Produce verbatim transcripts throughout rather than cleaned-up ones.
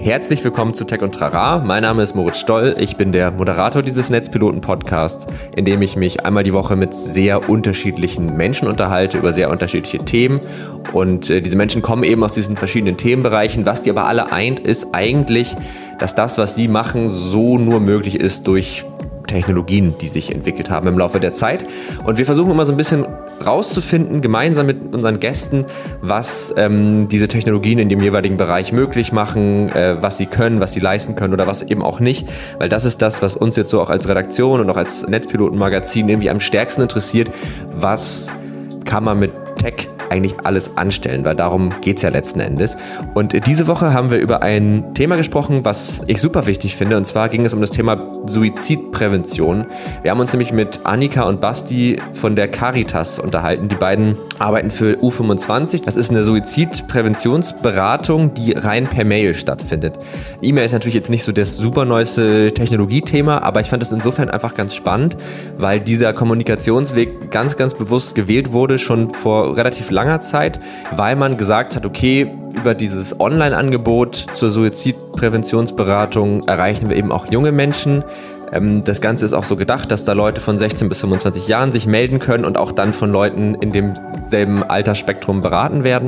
Herzlich willkommen zu Tech und Trara. Mein Name ist Moritz Stoll. Ich bin der Moderator dieses Netzpiloten-Podcasts, in dem ich mich einmal die Woche mit sehr unterschiedlichen Menschen unterhalte über sehr unterschiedliche Themen. Und äh, diese Menschen kommen eben aus diesen verschiedenen Themenbereichen. Was die aber alle eint, ist eigentlich, dass das, was sie machen, so nur möglich ist durch Technologien, die sich entwickelt haben im Laufe der Zeit. Und wir versuchen immer so ein bisschen rauszufinden, gemeinsam mit unseren Gästen, was ähm, diese Technologien in dem jeweiligen Bereich möglich machen, äh, was sie können, was sie leisten können oder was eben auch nicht. Weil das ist das, was uns jetzt so auch als Redaktion und auch als Netzpiloten-Magazin irgendwie am stärksten interessiert. Was kann man mit Tech eigentlich alles anstellen, weil darum geht es ja letzten Endes. Und diese Woche haben wir über ein Thema gesprochen, was ich super wichtig finde, und zwar ging es um das Thema Suizidprävention. Wir haben uns nämlich mit Annika und Basti von der Caritas unterhalten. Die beiden arbeiten für U fünfundzwanzig. Das ist eine Suizidpräventionsberatung, die rein per Mail stattfindet. E-Mail ist natürlich jetzt nicht so das super neueste Technologiethema, aber ich fand es insofern einfach ganz spannend, weil dieser Kommunikationsweg ganz, ganz bewusst gewählt wurde, schon vor relativ langer Zeit, weil man gesagt hat, okay, über dieses Online-Angebot zur Suizidpräventionsberatung erreichen wir eben auch junge Menschen. Das Ganze ist auch so gedacht, dass da Leute von sechzehn bis fünfundzwanzig Jahren sich melden können und auch dann von Leuten in demselben Altersspektrum beraten werden.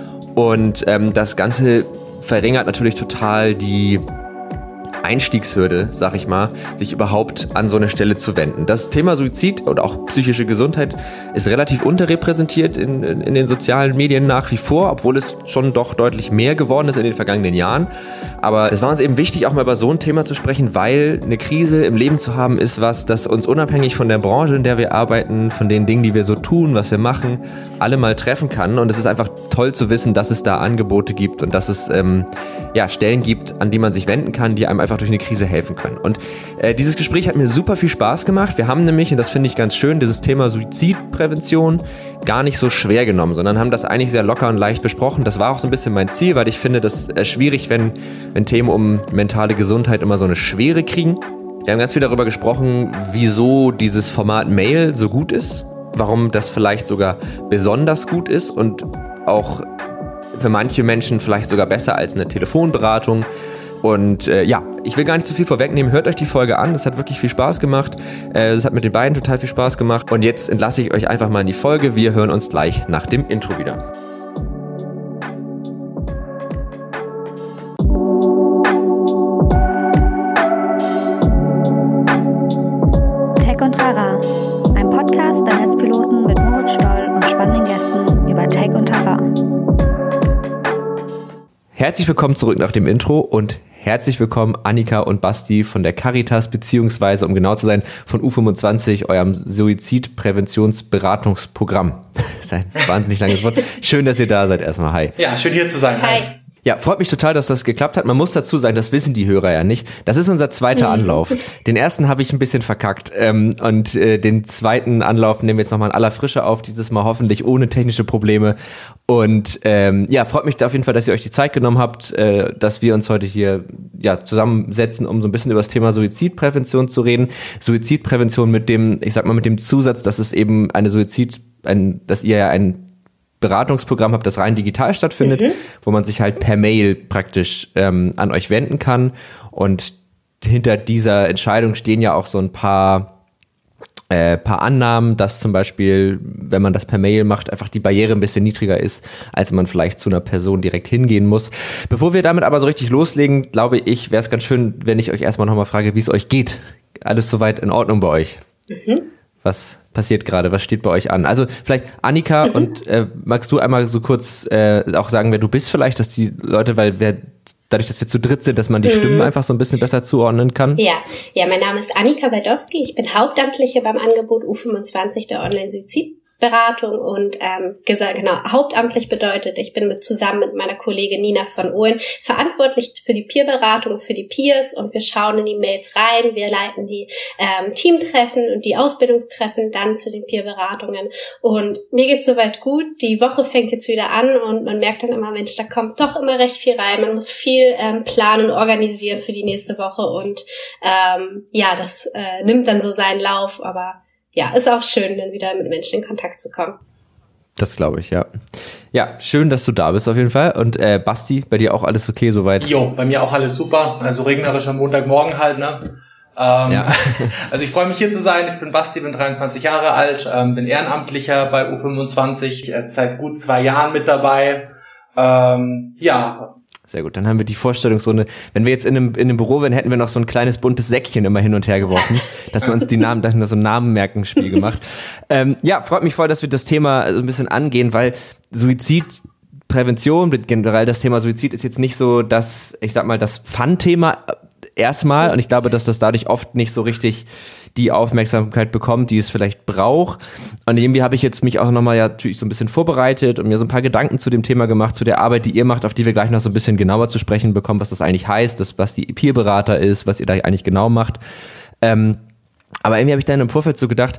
Und ähm, das Ganze verringert natürlich total die Einstiegshürde, sag ich mal, sich überhaupt an so eine Stelle zu wenden. Das Thema Suizid und auch psychische Gesundheit ist relativ unterrepräsentiert in, in, in den sozialen Medien nach wie vor, obwohl es schon doch deutlich mehr geworden ist in den vergangenen Jahren. Aber es war uns eben wichtig, auch mal über so ein Thema zu sprechen, weil eine Krise im Leben zu haben, ist was, das uns unabhängig von der Branche, in der wir arbeiten, von den Dingen, die wir so tun, was wir machen, alle mal treffen kann. Und es ist einfach toll zu wissen, dass es da Angebote gibt und dass es ähm, ja, Stellen gibt, an die man sich wenden kann, die einem einfach durch eine Krise helfen können. Und äh, dieses Gespräch hat mir super viel Spaß gemacht. Wir haben nämlich, und das finde ich ganz schön, dieses Thema Suizidprävention gar nicht so schwer genommen, sondern haben das eigentlich sehr locker und leicht besprochen. Das war auch so ein bisschen mein Ziel, weil ich finde, das ist schwierig, wenn, wenn Themen um mentale Gesundheit immer so eine Schwere kriegen. Wir haben ganz viel darüber gesprochen, wieso dieses Format Mail so gut ist, warum das vielleicht sogar besonders gut ist und auch für manche Menschen vielleicht sogar besser als eine Telefonberatung. Und äh, ja, ich will gar nicht zu viel vorwegnehmen. Hört euch die Folge an. Das hat wirklich viel Spaß gemacht. Es äh, hat mit den beiden total viel Spaß gemacht. Und jetzt entlasse ich euch einfach mal in die Folge. Wir hören uns gleich nach dem Intro wieder. Tech und Trara, ein Podcast der Netzpiloten mit Moritz Stoll und spannenden Gästen über Tech und Trara. Herzlich willkommen zurück nach dem Intro und herzlich willkommen Annika und Basti von der Caritas, beziehungsweise, um genau zu sein, von U fünfundzwanzig, eurem Suizidpräventionsberatungsprogramm. Das ist ein wahnsinnig langes Wort. Schön, dass ihr da seid erstmal. Hi. Ja, schön hier zu sein. Hi. Ja, freut mich total, dass das geklappt hat. Man muss dazu sagen, das wissen die Hörer ja nicht. Das ist unser zweiter Anlauf. Den ersten habe ich ein bisschen verkackt. Ähm, und äh, den zweiten Anlauf nehmen wir jetzt nochmal in aller Frische auf. Dieses Mal hoffentlich ohne technische Probleme. Und ähm, ja, freut mich auf jeden Fall, dass ihr euch die Zeit genommen habt, äh, dass wir uns heute hier ja zusammensetzen, um so ein bisschen über das Thema Suizidprävention zu reden. Suizidprävention mit dem, ich sag mal, mit dem Zusatz, dass es eben eine Suizid, ein, dass ihr ja ein Beratungsprogramm habt, das rein digital stattfindet, mhm. wo man sich halt per Mail praktisch ähm, an euch wenden kann. Und hinter dieser Entscheidung stehen ja auch so ein paar, äh, paar Annahmen, dass zum Beispiel, wenn man das per Mail macht, einfach die Barriere ein bisschen niedriger ist, als man vielleicht zu einer Person direkt hingehen muss. Bevor wir damit aber so richtig loslegen, glaube ich, wäre es ganz schön, wenn ich euch erstmal nochmal frage, wie es euch geht. Alles soweit in Ordnung bei euch? Mhm. Was passiert gerade? Was steht bei euch an? Also vielleicht Annika, mhm. und äh, magst du einmal so kurz äh, auch sagen, wer du bist vielleicht, dass die Leute, weil wir dadurch, dass wir zu dritt sind, dass man die mhm. Stimmen einfach so ein bisschen besser zuordnen kann? Ja, ja, mein Name ist Annika Baldowski. Ich bin Hauptamtliche beim Angebot U fünfundzwanzig der Online-Suizid Beratung und ähm, gesagt, genau, hauptamtlich bedeutet, ich bin mit, zusammen mit meiner Kollegin Nina von Ohlen verantwortlich für die Peerberatung, für die Peers, und wir schauen in die Mails rein, wir leiten die ähm, Teamtreffen und die Ausbildungstreffen dann zu den Peerberatungen, und mir geht's soweit gut. Die Woche fängt jetzt wieder an und man merkt dann immer, Mensch, da kommt doch immer recht viel rein, man muss viel ähm, planen, organisieren für die nächste Woche, und ähm, ja, das äh, nimmt dann so seinen Lauf, aber ja, ist auch schön, dann wieder mit Menschen in Kontakt zu kommen. Das glaube ich, ja. Ja, schön, dass du da bist auf jeden Fall. Und äh, Basti, bei dir auch alles okay soweit? Jo, bei mir auch alles super. Also regnerischer Montagmorgen halt, ne? Ähm, ja. Also ich freue mich hier zu sein. Ich bin Basti, bin dreiundzwanzig Jahre alt, ähm, bin Ehrenamtlicher bei U fünfundzwanzig, äh, seit gut zwei Jahren mit dabei. Ähm, ja. Sehr gut, dann haben wir die Vorstellungsrunde. Wenn wir jetzt in einem, in einem Büro wären, hätten wir noch so ein kleines buntes Säckchen immer hin und her geworfen, dass wir uns die Namen, da haben wir so ein Namenmerkenspiel gemacht. Ähm, ja, freut mich voll, dass wir das Thema so ein bisschen angehen, weil Suizidprävention, generell das Thema Suizid ist jetzt nicht so das, ich sag mal, das Fun-Thema erstmal, und ich glaube, dass das dadurch oft nicht so richtig die Aufmerksamkeit bekommt, die es vielleicht braucht. Und irgendwie habe ich jetzt mich auch nochmal ja natürlich so ein bisschen vorbereitet und mir so ein paar Gedanken zu dem Thema gemacht, zu der Arbeit, die ihr macht, auf die wir gleich noch so ein bisschen genauer zu sprechen bekommen, was das eigentlich heißt, dass, was die Peerberater ist, was ihr da eigentlich genau macht. Ähm, aber irgendwie habe ich dann im Vorfeld so gedacht,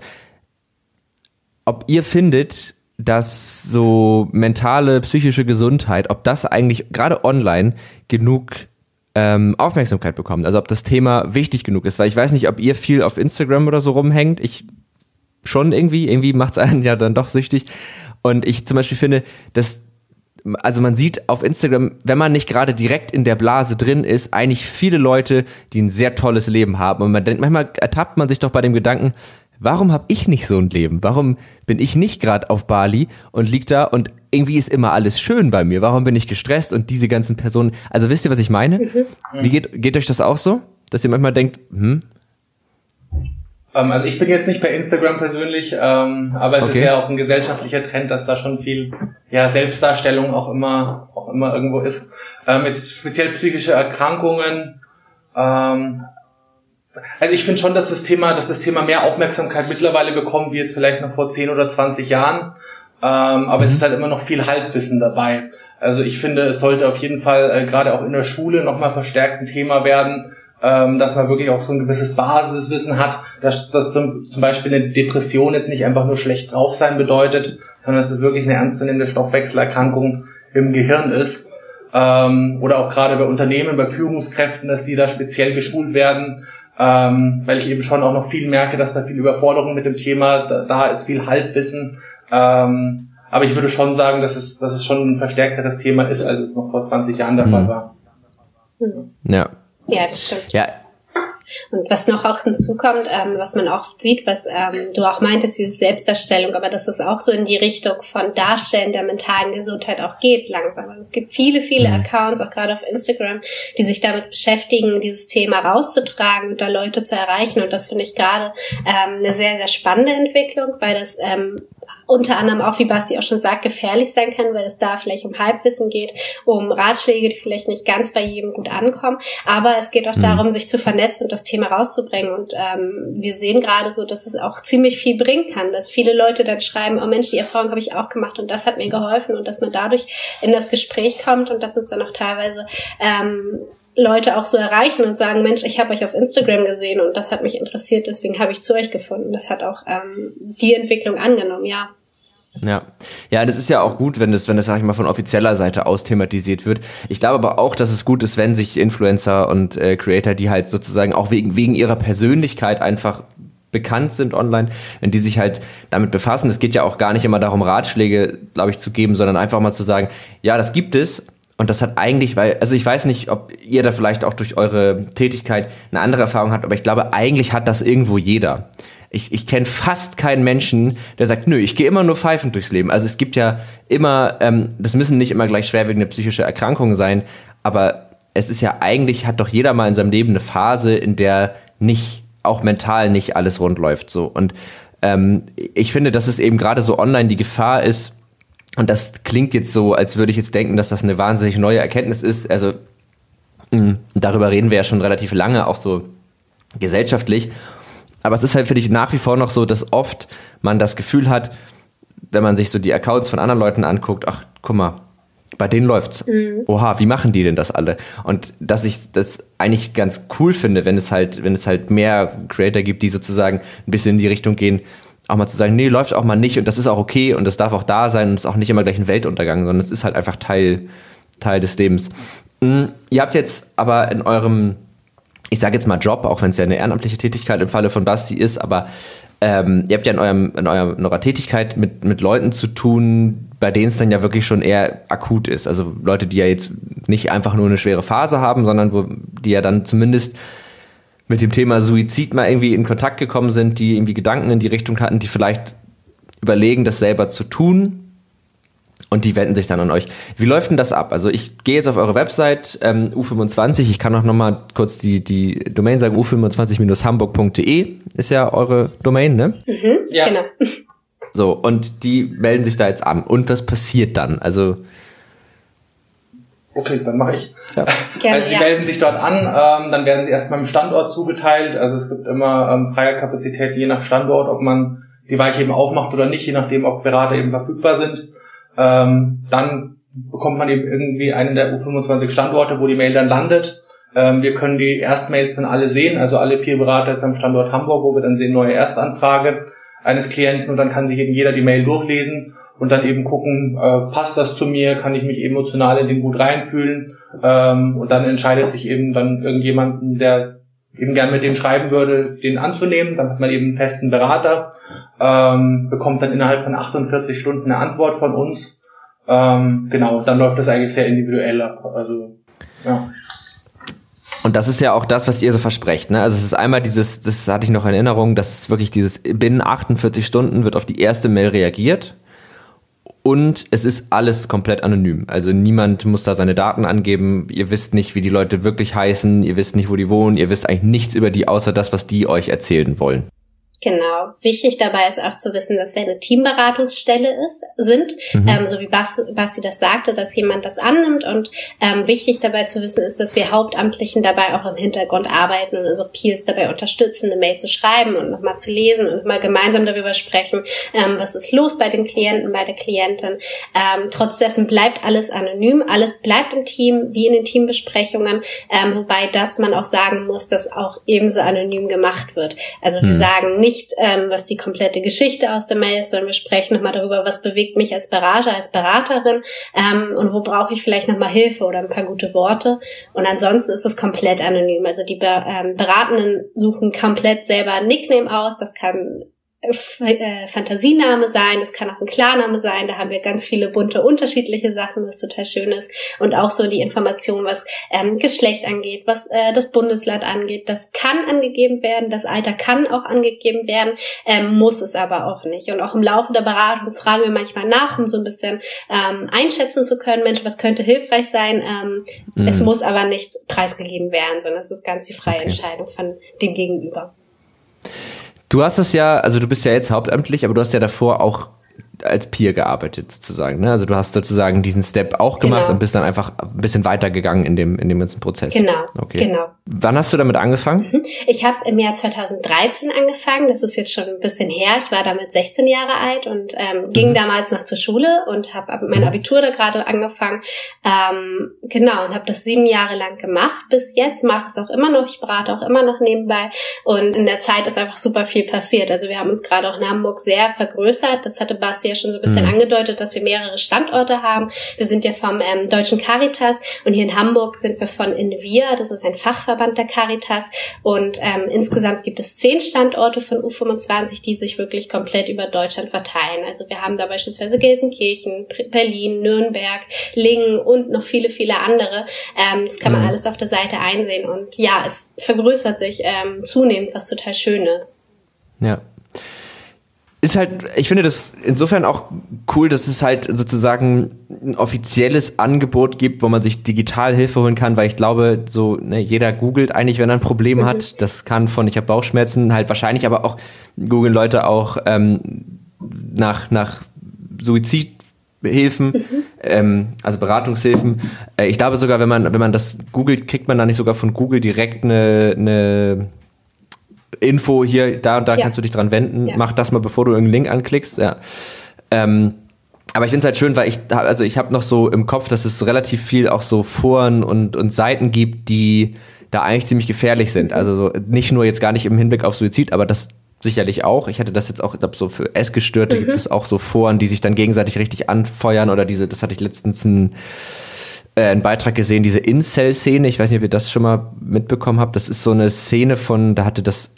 ob ihr findet, dass so mentale, psychische Gesundheit, ob das eigentlich gerade online genug Aufmerksamkeit bekommen. Also ob das Thema wichtig genug ist, weil ich weiß nicht, ob ihr viel auf Instagram oder so rumhängt. Ich schon irgendwie, irgendwie macht es einen ja dann doch süchtig. Und ich zum Beispiel finde, dass, also man sieht auf Instagram, wenn man nicht gerade direkt in der Blase drin ist, eigentlich viele Leute, die ein sehr tolles Leben haben. Und man denkt, manchmal ertappt man sich doch bei dem Gedanken, warum habe ich nicht so ein Leben? Warum bin ich nicht gerade auf Bali und lieg da und irgendwie ist immer alles schön bei mir? Warum bin ich gestresst und diese ganzen Personen? Also wisst ihr, was ich meine? Mhm. Wie geht, geht euch das auch so? Dass ihr manchmal denkt, hm? Ähm, also ich bin jetzt nicht bei Instagram persönlich, ähm, aber es okay. ist ja auch ein gesellschaftlicher Trend, dass da schon viel ja, Selbstdarstellung auch immer, auch immer irgendwo ist. Ähm, jetzt speziell psychische Erkrankungen, ähm, also ich finde schon, dass das Thema, dass das Thema mehr Aufmerksamkeit mittlerweile bekommt, wie jetzt vielleicht noch vor zehn oder zwanzig Jahren. Ähm, aber mhm. es ist halt immer noch viel Halbwissen dabei. Also ich finde, es sollte auf jeden Fall äh, gerade auch in der Schule nochmal verstärkt ein Thema werden, ähm, dass man wirklich auch so ein gewisses Basiswissen hat, dass, dass zum, zum Beispiel eine Depression jetzt nicht einfach nur schlecht drauf sein bedeutet, sondern dass das wirklich eine ernstzunehmende Stoffwechselerkrankung im Gehirn ist. Ähm, oder auch gerade bei Unternehmen, bei Führungskräften, dass die da speziell geschult werden. Ähm, weil ich eben schon auch noch viel merke, dass da viel Überforderung mit dem Thema, da, da ist viel Halbwissen. Ähm, aber ich würde schon sagen, dass es, dass es schon ein verstärkteres Thema ist, als es noch vor zwanzig Jahren der mhm. Fall war. Mhm. Ja. Ja, das stimmt. Ja. Und was noch auch hinzukommt, ähm, was man auch sieht, was ähm, du auch meintest, diese Selbstdarstellung, aber dass es auch so in die Richtung von Darstellen der mentalen Gesundheit auch geht langsam. Also es gibt viele, viele mhm. Accounts, auch gerade auf Instagram, die sich damit beschäftigen, dieses Thema rauszutragen und da Leute zu erreichen. Und das finde ich gerade ähm, eine sehr, sehr spannende Entwicklung, weil das ähm, unter anderem auch, wie Basti auch schon sagt, gefährlich sein kann, weil es da vielleicht um Halbwissen geht, um Ratschläge, die vielleicht nicht ganz bei jedem gut ankommen. Aber es geht auch mhm. darum, sich zu vernetzen und das Thema rauszubringen. Und ähm, wir sehen gerade so, dass es auch ziemlich viel bringen kann, dass viele Leute dann schreiben, oh Mensch, die Erfahrung habe ich auch gemacht und das hat mir geholfen, und dass man dadurch in das Gespräch kommt und dass uns dann auch teilweise ähm, Leute auch so erreichen und sagen, Mensch, ich habe euch auf Instagram gesehen und das hat mich interessiert, deswegen habe ich zu euch gefunden. Das hat auch ähm, die Entwicklung angenommen, ja. Ja, ja, das ist ja auch gut, wenn das, wenn das, sag ich mal, von offizieller Seite aus thematisiert wird. Ich glaube aber auch, dass es gut ist, wenn sich Influencer und äh, Creator, die halt sozusagen auch wegen, wegen ihrer Persönlichkeit einfach bekannt sind online, wenn die sich halt damit befassen. Es geht ja auch gar nicht immer darum, Ratschläge, glaube ich, zu geben, sondern einfach mal zu sagen, ja, das gibt es. Und das hat eigentlich, weil, also ich weiß nicht, ob ihr da vielleicht auch durch eure Tätigkeit eine andere Erfahrung habt, aber ich glaube, eigentlich hat das irgendwo jeder. Ich, ich kenne fast keinen Menschen, der sagt, nö, ich gehe immer nur pfeifend durchs Leben. Also es gibt ja immer, ähm, das müssen nicht immer gleich schwerwiegende psychische Erkrankungen sein, aber es ist ja eigentlich, hat doch jeder mal in seinem Leben eine Phase, in der nicht, auch mental nicht alles rund läuft. So. Und ähm, ich finde, dass es eben gerade so online die Gefahr ist, und das klingt jetzt so, als würde ich jetzt denken, dass das eine wahnsinnig neue Erkenntnis ist. Also mh, darüber reden wir ja schon relativ lange, auch so gesellschaftlich. Aber es ist halt für dich nach wie vor noch so, dass oft man das Gefühl hat, wenn man sich so die Accounts von anderen Leuten anguckt, ach, guck mal, bei denen läuft's. Mhm. Oha, wie machen die denn das alle? Und dass ich das eigentlich ganz cool finde, wenn es halt, wenn es halt mehr Creator gibt, die sozusagen ein bisschen in die Richtung gehen, auch mal zu sagen, nee, läuft auch mal nicht und das ist auch okay und das darf auch da sein und es ist auch nicht immer gleich ein Weltuntergang, sondern es ist halt einfach Teil, Teil des Lebens. Mhm. Ihr habt jetzt aber in eurem, ich sage jetzt mal Job, auch wenn es ja eine ehrenamtliche Tätigkeit im Falle von Basti ist, aber ähm, ihr habt ja in, eurem, in, eurem, in eurer Tätigkeit mit, mit Leuten zu tun, bei denen es dann ja wirklich schon eher akut ist. Also Leute, die ja jetzt nicht einfach nur eine schwere Phase haben, sondern wo die ja dann zumindest mit dem Thema Suizid mal irgendwie in Kontakt gekommen sind, die irgendwie Gedanken in die Richtung hatten, die vielleicht überlegen, das selber zu tun. Und die wenden sich dann an euch. Wie läuft denn das ab? Also ich gehe jetzt auf eure Website ähm, U fünfundzwanzig. Ich kann auch noch mal kurz die die Domain sagen. u fünfundzwanzig hamburg punkt de ist ja eure Domain, ne? Mhm, ja. Genau. So, und die melden sich da jetzt an. Und was passiert dann? Also okay, dann mache ich. Ja. Gerne, also die ja. melden sich dort an, ähm, dann werden sie erstmal im Standort zugeteilt. Also es gibt immer ähm, freie Kapazitäten je nach Standort, ob man die Weiche eben aufmacht oder nicht, je nachdem, ob Berater eben verfügbar sind. Ähm, dann bekommt man eben irgendwie einen der U fünfundzwanzig Standorte, wo die Mail dann landet. Ähm, wir können die Erstmails dann alle sehen, also alle Peer-Berater jetzt am Standort Hamburg, wo wir dann sehen, neue Erstanfrage eines Klienten, und dann kann sich eben jeder die Mail durchlesen und dann eben gucken, äh, passt das zu mir, kann ich mich emotional in den gut reinfühlen, ähm, und dann entscheidet sich eben dann irgendjemanden, der eben gern mit dem schreiben würde, den anzunehmen. Dann hat man eben einen festen Berater, ähm, bekommt dann innerhalb von achtundvierzig Stunden eine Antwort von uns. Ähm, genau, dann läuft das eigentlich sehr individuell ab. Also, ja. Und das ist ja auch das, was ihr so versprecht, ne? Also es ist einmal dieses, das hatte ich noch in Erinnerung, dass es wirklich dieses, binnen achtundvierzig Stunden wird auf die erste Mail reagiert. Und es ist alles komplett anonym. Also niemand muss da seine Daten angeben. Ihr wisst nicht, wie die Leute wirklich heißen. Ihr wisst nicht, wo die wohnen. Ihr wisst eigentlich nichts über die, außer das, was die euch erzählen wollen. Genau. Wichtig dabei ist auch zu wissen, dass wir eine Teamberatungsstelle ist, sind, mhm. ähm, so wie Bas, Basti das sagte, dass jemand das annimmt. Und ähm, wichtig dabei zu wissen ist, dass wir Hauptamtlichen dabei auch im Hintergrund arbeiten und also Peers dabei unterstützen, eine Mail zu schreiben und nochmal zu lesen und mal gemeinsam darüber sprechen, ähm, was ist los bei dem Klienten, bei der Klientin. Ähm, trotz dessen bleibt alles anonym, alles bleibt im Team, wie in den Teambesprechungen, ähm, wobei das man auch sagen muss, dass auch ebenso anonym gemacht wird. Also wir mhm. sagen nicht, nicht, ähm, was die komplette Geschichte aus der Mail ist, sondern wir sprechen nochmal darüber, was bewegt mich als Berater, als Beraterin, ähm, und wo brauche ich vielleicht nochmal Hilfe oder ein paar gute Worte. Und ansonsten ist es komplett anonym. Also die Be- ähm, Beratenden suchen komplett selber ein Nickname aus. Das kann äh, Fantasiename sein, das kann auch ein Klarname sein, da haben wir ganz viele bunte, unterschiedliche Sachen, was total schön ist, und auch so die Information, was ähm, Geschlecht angeht, was äh, das Bundesland angeht, das kann angegeben werden, das Alter kann auch angegeben werden, ähm, muss es aber auch nicht. Und auch im Laufe der Beratung fragen wir manchmal nach, um so ein bisschen ähm, einschätzen zu können, Mensch, was könnte hilfreich sein, ähm, mhm. es muss aber nicht preisgegeben werden, sondern es ist ganz die freie okay. Entscheidung von dem Gegenüber. Du hast es ja, also du bist ja jetzt hauptamtlich, aber du hast ja davor auch als Peer gearbeitet sozusagen, ne? Also du hast sozusagen diesen Step auch gemacht genau. und bist dann einfach ein bisschen weitergegangen in dem in dem ganzen Prozess. Genau, okay. genau. Wann hast du damit angefangen? Ich habe im Jahr zweitausenddreizehn angefangen, das ist jetzt schon ein bisschen her. Ich war damit sechzehn Jahre alt und ähm, ging mhm. damals noch zur Schule und habe mein Abitur da gerade angefangen. Ähm, genau, und habe das sieben Jahre lang gemacht. Bis jetzt mache ich es auch immer noch. Ich berate auch immer noch nebenbei. Und in der Zeit ist einfach super viel passiert. Also wir haben uns gerade auch in Hamburg sehr vergrößert. Das hatte Basti ja schon so ein bisschen mhm. angedeutet, dass wir mehrere Standorte haben. Wir sind ja vom ähm, Deutschen Caritas und hier in Hamburg sind wir von Invia, das ist ein Fachverband der Caritas, und ähm, insgesamt gibt es zehn Standorte von U fünfundzwanzig, die sich wirklich komplett über Deutschland verteilen. Also wir haben da beispielsweise Gelsenkirchen, Berlin, Nürnberg, Lingen und noch viele, viele andere. Ähm, das kann man mhm. alles auf der Seite einsehen, und ja, es vergrößert sich ähm, zunehmend, was total schön ist. Ja. Ist halt, ich finde das insofern auch cool, dass es halt sozusagen ein offizielles Angebot gibt, wo man sich digital Hilfe holen kann, weil ich glaube, so ne, jeder googelt eigentlich, wenn er ein Problem mhm. hat. Das kann von, ich habe Bauchschmerzen, halt wahrscheinlich, aber auch googeln Leute auch ähm, nach nach Suizidhilfen, mhm. ähm, also Beratungshilfen. Äh, ich glaube sogar, wenn man wenn man das googelt, kriegt man da nicht sogar von Google direkt eine eine Info hier, da und da ja. kannst du dich dran wenden, ja. mach das mal, bevor du irgendeinen Link anklickst, ja. Ähm, aber ich finde es halt schön, weil ich, also ich habe noch so im Kopf, dass es so relativ viel auch so Foren und, und Seiten gibt, die da eigentlich ziemlich gefährlich sind. Also so, nicht nur jetzt gar nicht im Hinblick auf Suizid, aber das sicherlich auch. Ich hatte das jetzt auch, ich glaube, so für Essgestörte mhm. gibt es auch so Foren, die sich dann gegenseitig richtig anfeuern, oder diese, das hatte ich letztens ein einen Beitrag gesehen, diese Incel-Szene, ich weiß nicht, ob ihr das schon mal mitbekommen habt, das ist so eine Szene von, da hatte das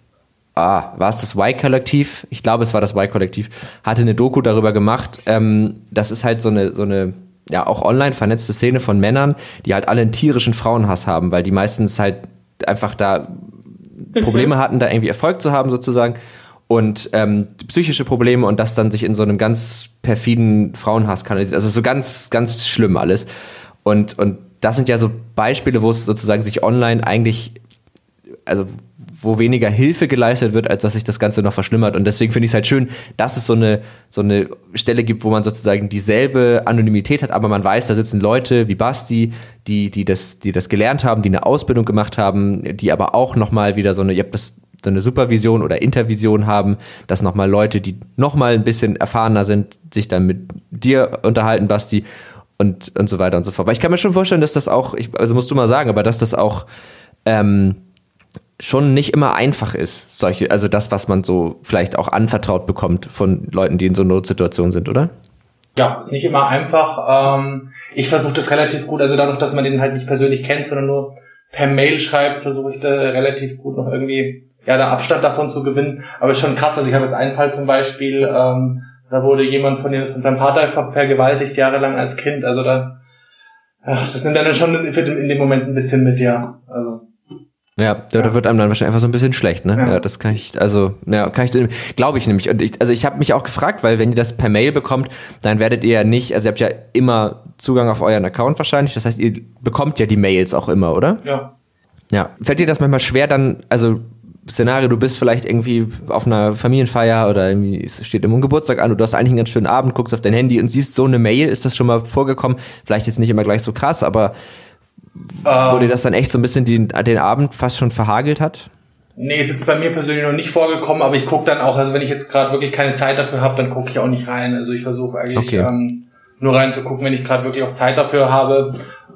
ah, war es das Y-Kollektiv? Ich glaube, es war das Y-Kollektiv, hatte eine Doku darüber gemacht. Ähm, das ist halt so eine, so eine, ja, auch online vernetzte Szene von Männern, die halt alle einen tierischen Frauenhass haben, weil die meistens halt einfach da Probleme hatten, da irgendwie Erfolg zu haben sozusagen und ähm, psychische Probleme und das dann sich in so einem ganz perfiden Frauenhass kanalisiert. Also so ganz, ganz schlimm alles. Und, und das sind ja so Beispiele, wo es sozusagen sich online eigentlich, also wo weniger Hilfe geleistet wird, als dass sich das Ganze noch verschlimmert. Und deswegen finde ich es halt schön, dass es so eine, so eine Stelle gibt, wo man sozusagen dieselbe Anonymität hat, aber man weiß, da sitzen Leute wie Basti, die, die das, die das gelernt haben, die eine Ausbildung gemacht haben, die aber auch nochmal wieder so eine, ihr habt das, so eine Supervision oder Intervision haben, dass nochmal Leute, die nochmal ein bisschen erfahrener sind, sich dann mit dir unterhalten, Basti, und, und so weiter und so fort. Aber ich kann mir schon vorstellen, dass das auch, ich, also musst du mal sagen, aber dass das auch, ähm, schon nicht immer einfach ist, solche, also das, was man so vielleicht auch anvertraut bekommt von Leuten, die in so Notsituationen sind, oder? Ja, ist nicht immer einfach. Ähm, ich versuche das relativ gut, also dadurch, dass man den halt nicht persönlich kennt, sondern nur per Mail schreibt, versuche ich da relativ gut noch irgendwie, ja, da Abstand davon zu gewinnen. Aber ist schon krass, also ich habe jetzt einen Fall zum Beispiel, ähm, da wurde jemand von, von seinem Vater ver- vergewaltigt, jahrelang als Kind, also da, ja, das nimmt dann schon in dem Moment ein bisschen mit, ja, also. Ja, da ja. wird einem dann wahrscheinlich einfach so ein bisschen schlecht, ne? Ja, ja das kann ich, also, ja, kann ich, glaube ich nämlich. Und ich, also ich habe mich auch gefragt, weil wenn ihr das per Mail bekommt, dann werdet ihr ja nicht, also ihr habt ja immer Zugang auf euren Account wahrscheinlich, das heißt, ihr bekommt ja die Mails auch immer, oder? Ja. Ja. Fällt dir das manchmal schwer dann, also Szenario, du bist vielleicht irgendwie auf einer Familienfeier oder irgendwie es steht immer ein Geburtstag an und du hast eigentlich einen ganz schönen Abend, guckst auf dein Handy und siehst so eine Mail, ist das schon mal vorgekommen? Vielleicht jetzt nicht immer gleich so krass, aber wo dir das dann echt so ein bisschen den, den Abend fast schon verhagelt hat? Nee, ist jetzt bei mir persönlich noch nicht vorgekommen, aber ich gucke dann auch, also wenn ich jetzt gerade wirklich keine Zeit dafür habe, dann gucke ich auch nicht rein. Also ich versuche eigentlich okay. ähm, nur reinzugucken, wenn ich gerade wirklich auch Zeit dafür habe.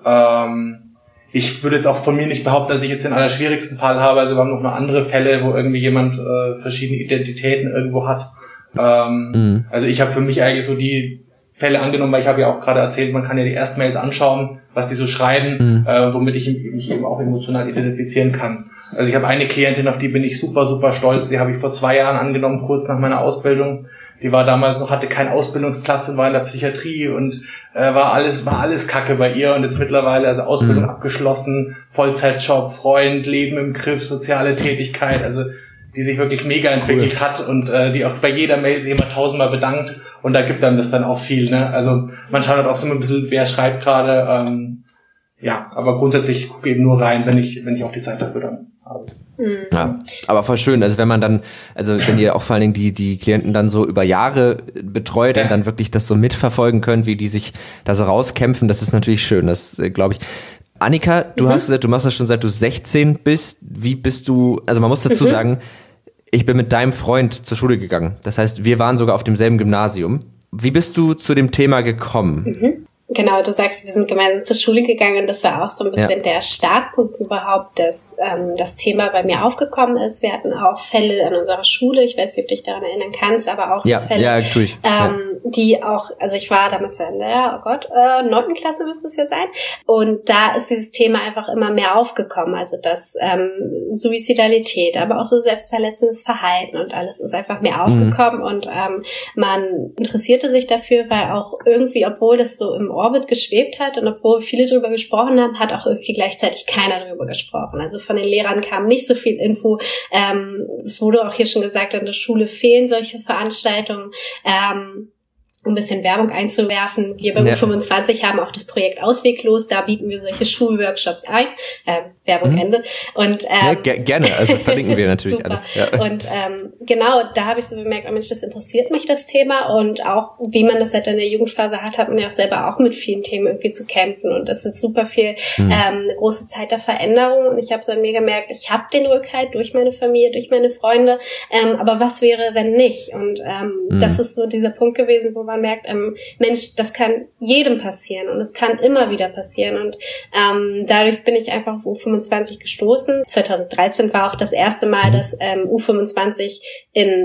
Ähm, ich würde jetzt auch von mir nicht behaupten, dass ich jetzt den allerschwierigsten Fall habe. Also wir haben noch noch andere Fälle, wo irgendwie jemand äh, verschiedene Identitäten irgendwo hat. Ähm, mhm. Also ich habe für mich eigentlich so die Fälle angenommen, weil ich habe ja auch gerade erzählt, man kann ja die Erstmails anschauen, was die so schreiben, mhm. äh, womit ich mich eben auch emotional identifizieren kann. Also ich habe eine Klientin, auf die bin ich super, super stolz, die habe ich vor zwei Jahren angenommen, kurz nach meiner Ausbildung. Die war damals noch, hatte keinen Ausbildungsplatz und war in der Psychiatrie und äh, war alles, war alles Kacke bei ihr und jetzt mittlerweile, also Ausbildung mhm. abgeschlossen, Vollzeitjob, Freund, Leben im Griff, soziale Tätigkeit, also die sich wirklich mega entwickelt cool. hat und äh, die auch bei jeder Mail sich immer tausendmal bedankt und da gibt einem das dann auch viel, ne? Also man schaut halt auch so ein bisschen, wer schreibt gerade, ähm, ja, aber grundsätzlich gucke ich eben nur rein, wenn ich, wenn ich auch die Zeit dafür dann habe. Ja, aber voll schön, also wenn man dann, also wenn ihr auch vor allen Dingen die, die Klienten dann so über Jahre betreut ja. und dann wirklich das so mitverfolgen könnt, wie die sich da so rauskämpfen, das ist natürlich schön, das äh, glaube ich. Annika, du mhm. hast gesagt, du machst das schon seit du sechzehn bist. Wie bist du, also man muss dazu mhm. sagen, ich bin mit deinem Freund zur Schule gegangen. Das heißt, wir waren sogar auf demselben Gymnasium. Wie bist du zu dem Thema gekommen? Mhm. Genau, du sagst, wir sind gemeinsam zur Schule gegangen und das war auch so ein bisschen ja. der Startpunkt überhaupt, dass ähm, das Thema bei mir aufgekommen ist. Wir hatten auch Fälle an unserer Schule, ich weiß nicht, ob du dich daran erinnern kannst, aber auch so ja, Fälle, ja, tue ich. Ähm, ja. die auch, also ich war damals in der, oh Gott, äh, neunten Klasse müsste es ja sein und da ist dieses Thema einfach immer mehr aufgekommen, also das ähm, Suizidalität, aber auch so selbstverletzendes Verhalten und alles ist einfach mehr aufgekommen mhm. und ähm, man interessierte sich dafür, weil auch irgendwie, obwohl das so im Orbit geschwebt hat und obwohl viele drüber gesprochen haben, hat auch irgendwie gleichzeitig keiner drüber gesprochen. Also von den Lehrern kam nicht so viel Info. Ähm, es wurde auch hier schon gesagt, an der Schule fehlen solche Veranstaltungen. Ähm, um ein bisschen Werbung einzuwerfen. Wir bei ja. U fünfundzwanzig haben auch das Projekt Ausweglos, da bieten wir solche Schulworkshops ein. Ähm, Werbung mhm. Ende. Und, ähm, ja, ge- gerne, also verlinken wir natürlich alles. Ja. Und ähm, genau, da habe ich so bemerkt, oh Mensch, das interessiert mich, das Thema. Und auch, wie man das halt in der Jugendphase hat, hat man ja auch selber auch mit vielen Themen irgendwie zu kämpfen. Und das ist super viel, mhm. ähm, eine große Zeit der Veränderung. Und ich habe so an mir gemerkt, ich habe den Rückhalt durch meine Familie, durch meine Freunde. Ähm, aber was wäre, wenn nicht? Und ähm, mhm. das ist so dieser Punkt gewesen, wo man merkt, ähm, Mensch, das kann jedem passieren und es kann immer wieder passieren und ähm, dadurch bin ich einfach auf U fünfundzwanzig gestoßen. zweitausenddreizehn war auch das erste Mal, dass ähm, U fünfundzwanzig in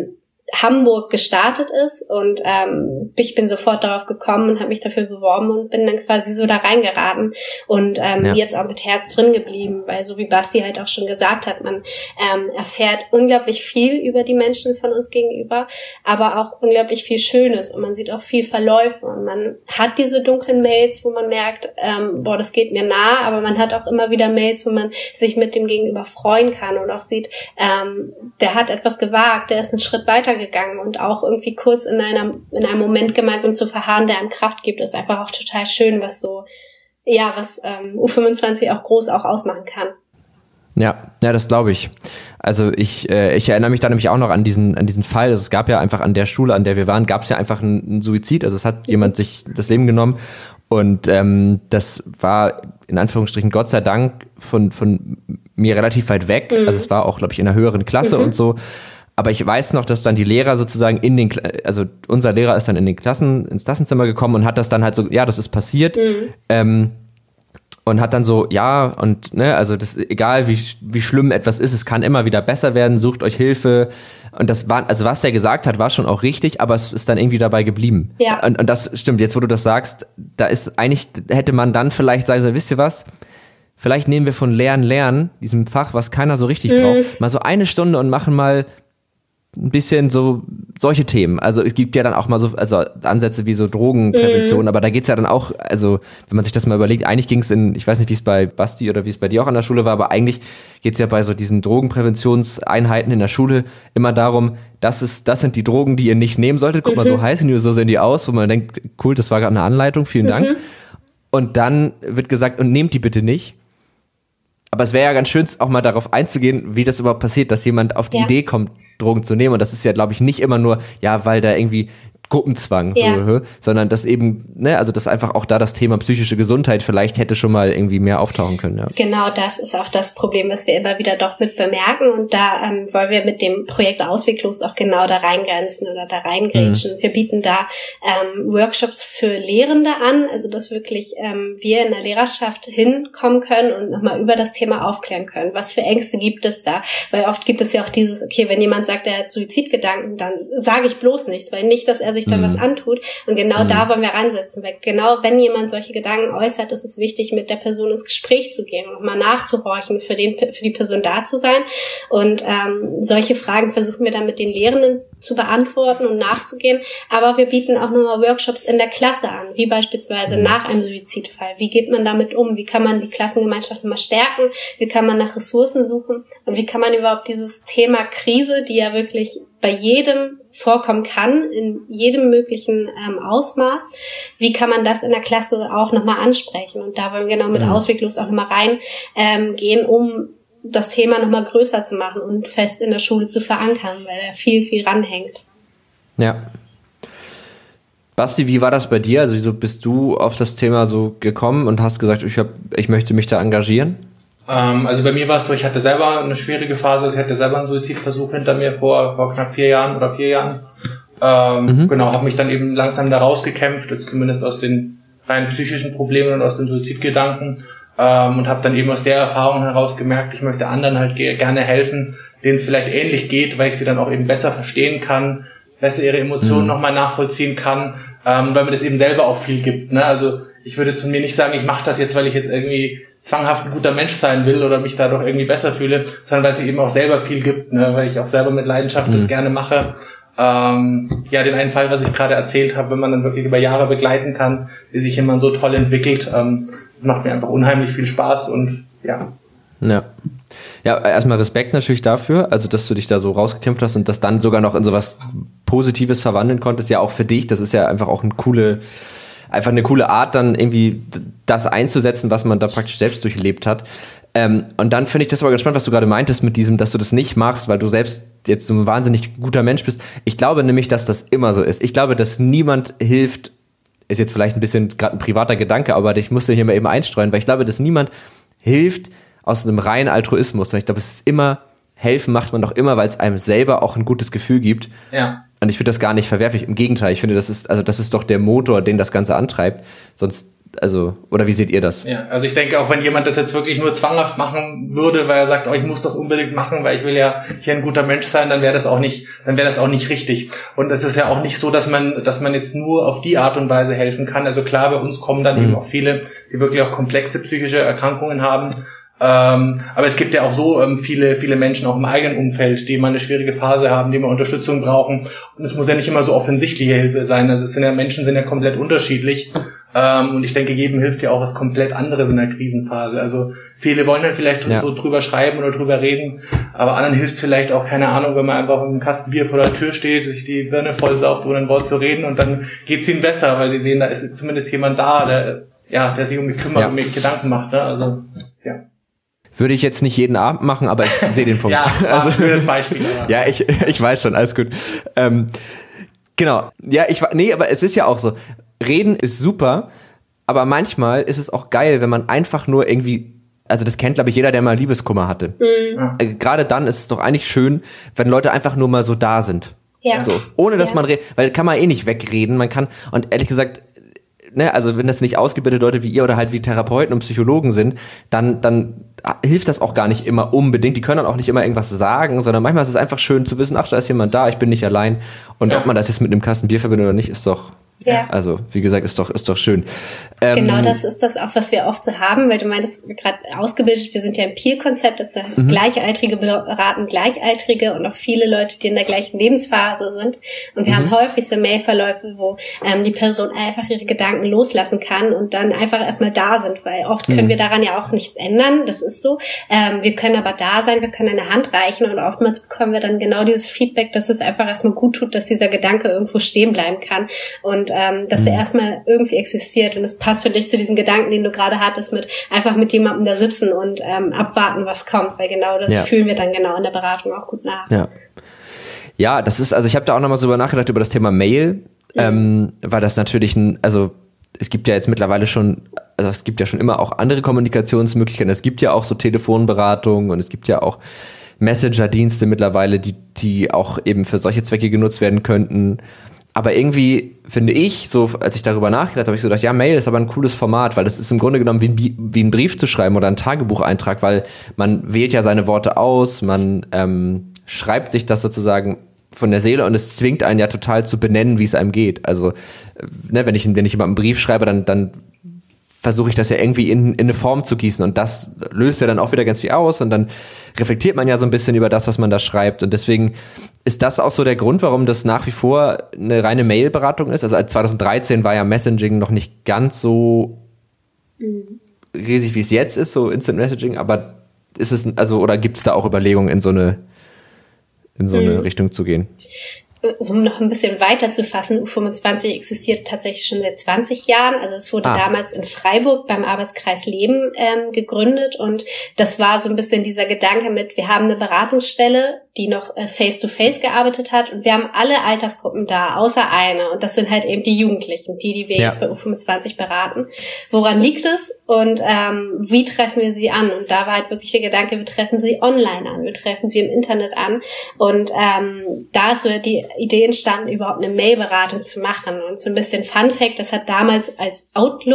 Hamburg gestartet ist und ähm, ich bin sofort darauf gekommen und habe mich dafür beworben und bin dann quasi so da reingeraten und ähm, ja. jetzt auch mit Herz drin geblieben, weil so wie Basti halt auch schon gesagt hat, man ähm, erfährt unglaublich viel über die Menschen von uns gegenüber, aber auch unglaublich viel Schönes und man sieht auch viel Verläufe und man hat diese dunklen Mails, wo man merkt, ähm, boah, das geht mir nah, aber man hat auch immer wieder Mails, wo man sich mit dem Gegenüber freuen kann und auch sieht, ähm, der hat etwas gewagt, der ist einen Schritt weiter gegangen und auch irgendwie kurz in einer in einem Moment gemeinsam zu verharren, der einem Kraft gibt, ist einfach auch total schön, was so, ja, was ähm, U fünfundzwanzig auch groß auch ausmachen kann. Ja, ja, das glaube ich. Also ich äh, ich erinnere mich da nämlich auch noch an diesen an diesen Fall. Also es gab ja einfach an der Schule, an der wir waren, gab es ja einfach einen, einen Suizid. Also es hat mhm. jemand sich das Leben genommen und ähm, das war in Anführungsstrichen Gott sei Dank von von mir relativ weit weg. Mhm. Also es war auch, glaube ich, in einer höheren Klasse mhm. und so. Aber ich weiß noch, dass dann die Lehrer sozusagen in den, also unser Lehrer ist dann in den Klassen, ins Klassenzimmer gekommen und hat das dann halt so, ja, das ist passiert. Mhm. Ähm, und hat dann so, ja, und ne, also das egal wie wie schlimm etwas ist, es kann immer wieder besser werden, sucht euch Hilfe. Und das war, also was der gesagt hat, war schon auch richtig, aber es ist dann irgendwie dabei geblieben. Ja. Und, und das stimmt, jetzt wo du das sagst, da ist eigentlich, hätte man dann vielleicht sagen sollen, wisst ihr was? Vielleicht nehmen wir von Lernen, Lernen, diesem Fach, was keiner so richtig mhm. braucht, mal so eine Stunde und machen mal ein bisschen so solche Themen. Also es gibt ja dann auch mal so also Ansätze wie so Drogenprävention, mhm. aber da geht's ja dann auch, also wenn man sich das mal überlegt, eigentlich ging's in, ich weiß nicht, wie es bei Basti oder wie es bei dir auch an der Schule war, aber eigentlich geht's ja bei so diesen Drogenpräventionseinheiten in der Schule immer darum, das ist, das sind die Drogen, die ihr nicht nehmen solltet. Guck mhm. mal, so heißen die, so sehen die aus, wo man denkt, cool, das war gerade eine Anleitung, vielen mhm. Dank. Und dann wird gesagt, und nehmt die bitte nicht. Aber es wäre ja ganz schön, auch mal darauf einzugehen, wie das überhaupt passiert, dass jemand auf die ja. Idee kommt, Drogen zu nehmen. Und das ist ja, glaube ich, nicht immer nur, ja, weil da irgendwie Gruppenzwang, ja. sondern dass eben, ne, also dass einfach auch da das Thema psychische Gesundheit vielleicht hätte schon mal irgendwie mehr auftauchen können. Ja. Genau, das ist auch das Problem, was wir immer wieder doch mit bemerken und da ähm, wollen wir mit dem Projekt Ausweglos auch genau da reingrenzen oder da reingrätschen. Mhm. Wir bieten da ähm, Workshops für Lehrende an, also dass wirklich ähm, wir in der Lehrerschaft hinkommen können und nochmal über das Thema aufklären können. Was für Ängste gibt es da? Weil oft gibt es ja auch dieses, okay, wenn jemand sagt, er hat Suizidgedanken, dann sage ich bloß nichts, weil nicht, dass er sich dann mhm. was antut. Und genau mhm. da wollen wir ransetzen. Weil genau wenn jemand solche Gedanken äußert, ist es wichtig, mit der Person ins Gespräch zu gehen und mal nachzuhorchen, für den für die Person da zu sein. Und ähm, solche Fragen versuchen wir dann mit den Lehrenden zu beantworten und nachzugehen. Aber wir bieten auch nochmal Workshops in der Klasse an, wie beispielsweise mhm. nach einem Suizidfall. Wie geht man damit um? Wie kann man die Klassengemeinschaft mal stärken? Wie kann man nach Ressourcen suchen? Und wie kann man überhaupt dieses Thema Krise, die ja wirklich bei jedem vorkommen kann, in jedem möglichen ähm, Ausmaß, wie kann man das in der Klasse auch nochmal ansprechen? Und da wollen wir genau mit mhm. Ausweglos auch nochmal rein ähm, gehen, um das Thema nochmal größer zu machen und fest in der Schule zu verankern, weil da viel, viel ranhängt. Ja. Basti, wie war das bei dir? Also wieso bist du auf das Thema so gekommen und hast gesagt, ich, hab, ich möchte mich da engagieren? Also bei mir war es so, ich hatte selber eine schwierige Phase, ich hatte selber einen Suizidversuch hinter mir vor vor knapp vier Jahren oder vier Jahren. Ähm, mhm. Genau, habe mich dann eben langsam da rausgekämpft, jetzt zumindest aus den rein psychischen Problemen und aus den Suizidgedanken ähm, und habe dann eben aus der Erfahrung heraus gemerkt, ich möchte anderen halt ge- gerne helfen, denen es vielleicht ähnlich geht, weil ich sie dann auch eben besser verstehen kann, besser ihre Emotionen mhm. nochmal nachvollziehen kann, ähm, weil mir das eben selber auch viel gibt. Ne? Also ich würde jetzt von mir nicht sagen, ich mache das jetzt, weil ich jetzt irgendwie zwanghaft ein guter Mensch sein will oder mich dadurch irgendwie besser fühle, sondern weil es mir eben auch selber viel gibt, ne? Weil ich auch selber mit Leidenschaft mhm. das gerne mache. Ähm, ja, den einen Fall, was ich gerade erzählt habe, wenn man dann wirklich über Jahre begleiten kann, wie sich jemand so toll entwickelt, ähm, das macht mir einfach unheimlich viel Spaß und ja. Ja. Ja, erstmal Respekt natürlich dafür, also dass du dich da so rausgekämpft hast und das dann sogar noch in sowas Positives verwandeln konntest, ja auch für dich, das ist ja einfach auch eine coole, einfach eine coole Art, dann irgendwie das einzusetzen, was man da praktisch selbst durchlebt hat. Ähm, und dann finde ich das aber ganz spannend, was du gerade meintest mit diesem, dass du das nicht machst, weil du selbst jetzt so ein wahnsinnig guter Mensch bist. Ich glaube nämlich, dass das immer so ist. Ich glaube, dass niemand hilft, ist jetzt vielleicht ein bisschen gerade ein privater Gedanke, aber ich musste hier mal eben einstreuen, weil ich glaube, dass niemand hilft aus einem reinen Altruismus. Ich glaube, es ist immer, helfen macht man doch immer, weil es einem selber auch ein gutes Gefühl gibt. Ja. Und ich finde das gar nicht verwerflich. Im Gegenteil, ich finde, das ist, also das ist doch der Motor, den das Ganze antreibt. Sonst Also, oder wie seht ihr das? Ja, also ich denke, auch wenn jemand das jetzt wirklich nur zwanghaft machen würde, weil er sagt, oh, ich muss das unbedingt machen, weil ich will ja hier ein guter Mensch sein, dann wäre das auch nicht, dann wäre das auch nicht richtig. Und es ist ja auch nicht so, dass man, dass man jetzt nur auf die Art und Weise helfen kann. Also klar, bei uns kommen dann mhm. eben auch viele, die wirklich auch komplexe psychische Erkrankungen haben. Ähm, aber es gibt ja auch so ähm, viele, viele Menschen auch im eigenen Umfeld, die mal eine schwierige Phase haben, die mal Unterstützung brauchen. Und es muss ja nicht immer so offensichtliche Hilfe sein. Also es sind ja Menschen, sind ja komplett unterschiedlich. Ähm, und ich denke, jedem hilft ja auch was komplett anderes in der Krisenphase. Also viele wollen dann vielleicht ja. so drüber schreiben oder drüber reden, aber anderen hilft es vielleicht auch, keine Ahnung, wenn man einfach mit einem Kasten Bier vor der Tür steht, sich die Birne vollsauft, ohne ein Wort zu reden, und dann geht es ihnen besser, weil sie sehen, da ist zumindest jemand da, der, ja, der sich um mich kümmert, ja. und mir Gedanken macht. Ne? Also, ja. Würde ich jetzt nicht jeden Abend machen, aber ich sehe den Punkt. Ja, also für das Beispiel. Aber. Ja, ich ich weiß schon, alles gut. Ähm, genau. Ja, ich nee, aber es ist ja auch so. Reden ist super, aber manchmal ist es auch geil, wenn man einfach nur irgendwie, also das kennt, glaube ich, jeder, der mal Liebeskummer hatte. Mhm. Äh, gerade dann ist es doch eigentlich schön, wenn Leute einfach nur mal so da sind. Ja. So, ohne dass ja. man redet, weil kann man eh nicht wegreden. Man kann, und ehrlich gesagt, ne, also wenn das nicht ausgebildete Leute wie ihr oder halt wie Therapeuten und Psychologen sind, dann dann hilft das auch gar nicht immer unbedingt. Die können dann auch nicht immer irgendwas sagen, sondern manchmal ist es einfach schön zu wissen, ach, da ist jemand da, ich bin nicht allein. Und ja. ob man das jetzt mit einem Kasten Bier verbindet oder nicht, ist doch, ja. also wie gesagt, ist doch ist doch schön. Genau, ähm, das ist das auch, was wir oft so haben, weil du meintest gerade ausgebildet, wir sind ja im Peer-Konzept, das heißt, mhm. Gleichaltrige beraten Gleichaltrige und auch viele Leute, die in der gleichen Lebensphase sind. Und wir mhm. haben häufig so Mailverläufe, wo ähm, die Person einfach ihre Gedanken loslassen kann und dann einfach erstmal da sind, weil oft können mhm. wir daran ja auch nichts ändern, das ist so. Ähm, wir können aber da sein, wir können eine Hand reichen, und oftmals bekommen wir dann genau dieses Feedback, dass es einfach erstmal gut tut, dass dieser Gedanke irgendwo stehen bleiben kann und ähm, dass mhm. er erstmal irgendwie existiert, und es passt für dich zu diesem Gedanken, den du gerade hattest, mit einfach mit jemandem da sitzen und ähm, abwarten, was kommt, weil genau das ja. fühlen wir dann genau in der Beratung auch gut nach. Ja, ja, das ist, also ich habe da auch nochmal so über nachgedacht über das Thema Mail, mhm. ähm, weil das natürlich ein, also es gibt ja jetzt mittlerweile schon, also es gibt ja schon immer auch andere Kommunikationsmöglichkeiten, es gibt ja auch so Telefonberatungen und es gibt ja auch Messenger-Dienste mittlerweile, die, die auch eben für solche Zwecke genutzt werden könnten. Aber irgendwie finde ich, so als ich darüber nachgedacht habe, habe ich so gedacht, ja, Mail ist aber ein cooles Format, weil das ist im Grunde genommen wie ein, wie ein Brief zu schreiben oder ein Tagebucheintrag, weil man wählt ja seine Worte aus, man ähm, schreibt sich das sozusagen von der Seele und es zwingt einen ja total zu benennen, wie es einem geht. Also, ne, wenn ich, wenn ich jemandem einen Brief schreibe, dann, dann versuche ich das ja irgendwie in, in eine Form zu gießen, und das löst ja dann auch wieder ganz viel aus, und dann reflektiert man ja so ein bisschen über das, was man da schreibt, und deswegen ist das auch so der Grund, warum das nach wie vor eine reine Mail-Beratung ist. Also zwanzig dreizehn war ja Messaging noch nicht ganz so mhm. riesig, wie es jetzt ist, so Instant Messaging, aber ist es, also, oder gibt es da auch Überlegungen, in so eine in so eine mhm. Richtung zu gehen? So, um noch ein bisschen weiter zu fassen, U fünfundzwanzig existiert tatsächlich schon seit zwanzig Jahren. Also es wurde ah. damals in Freiburg beim Arbeitskreis Leben ähm, gegründet, und das war so ein bisschen dieser Gedanke mit, wir haben eine Beratungsstelle, die noch äh, face-to-face gearbeitet hat, und wir haben alle Altersgruppen da, außer eine, und das sind halt eben die Jugendlichen, die, die wir ja. jetzt bei U fünfundzwanzig beraten. Woran liegt es und ähm, wie treffen wir sie an? Und da war halt wirklich der Gedanke, wir treffen sie online an, wir treffen sie im Internet an, und ähm, da ist so die Idee entstanden, überhaupt eine Mail-Beratung zu machen. Und so ein bisschen Fun-Fact, das hat damals als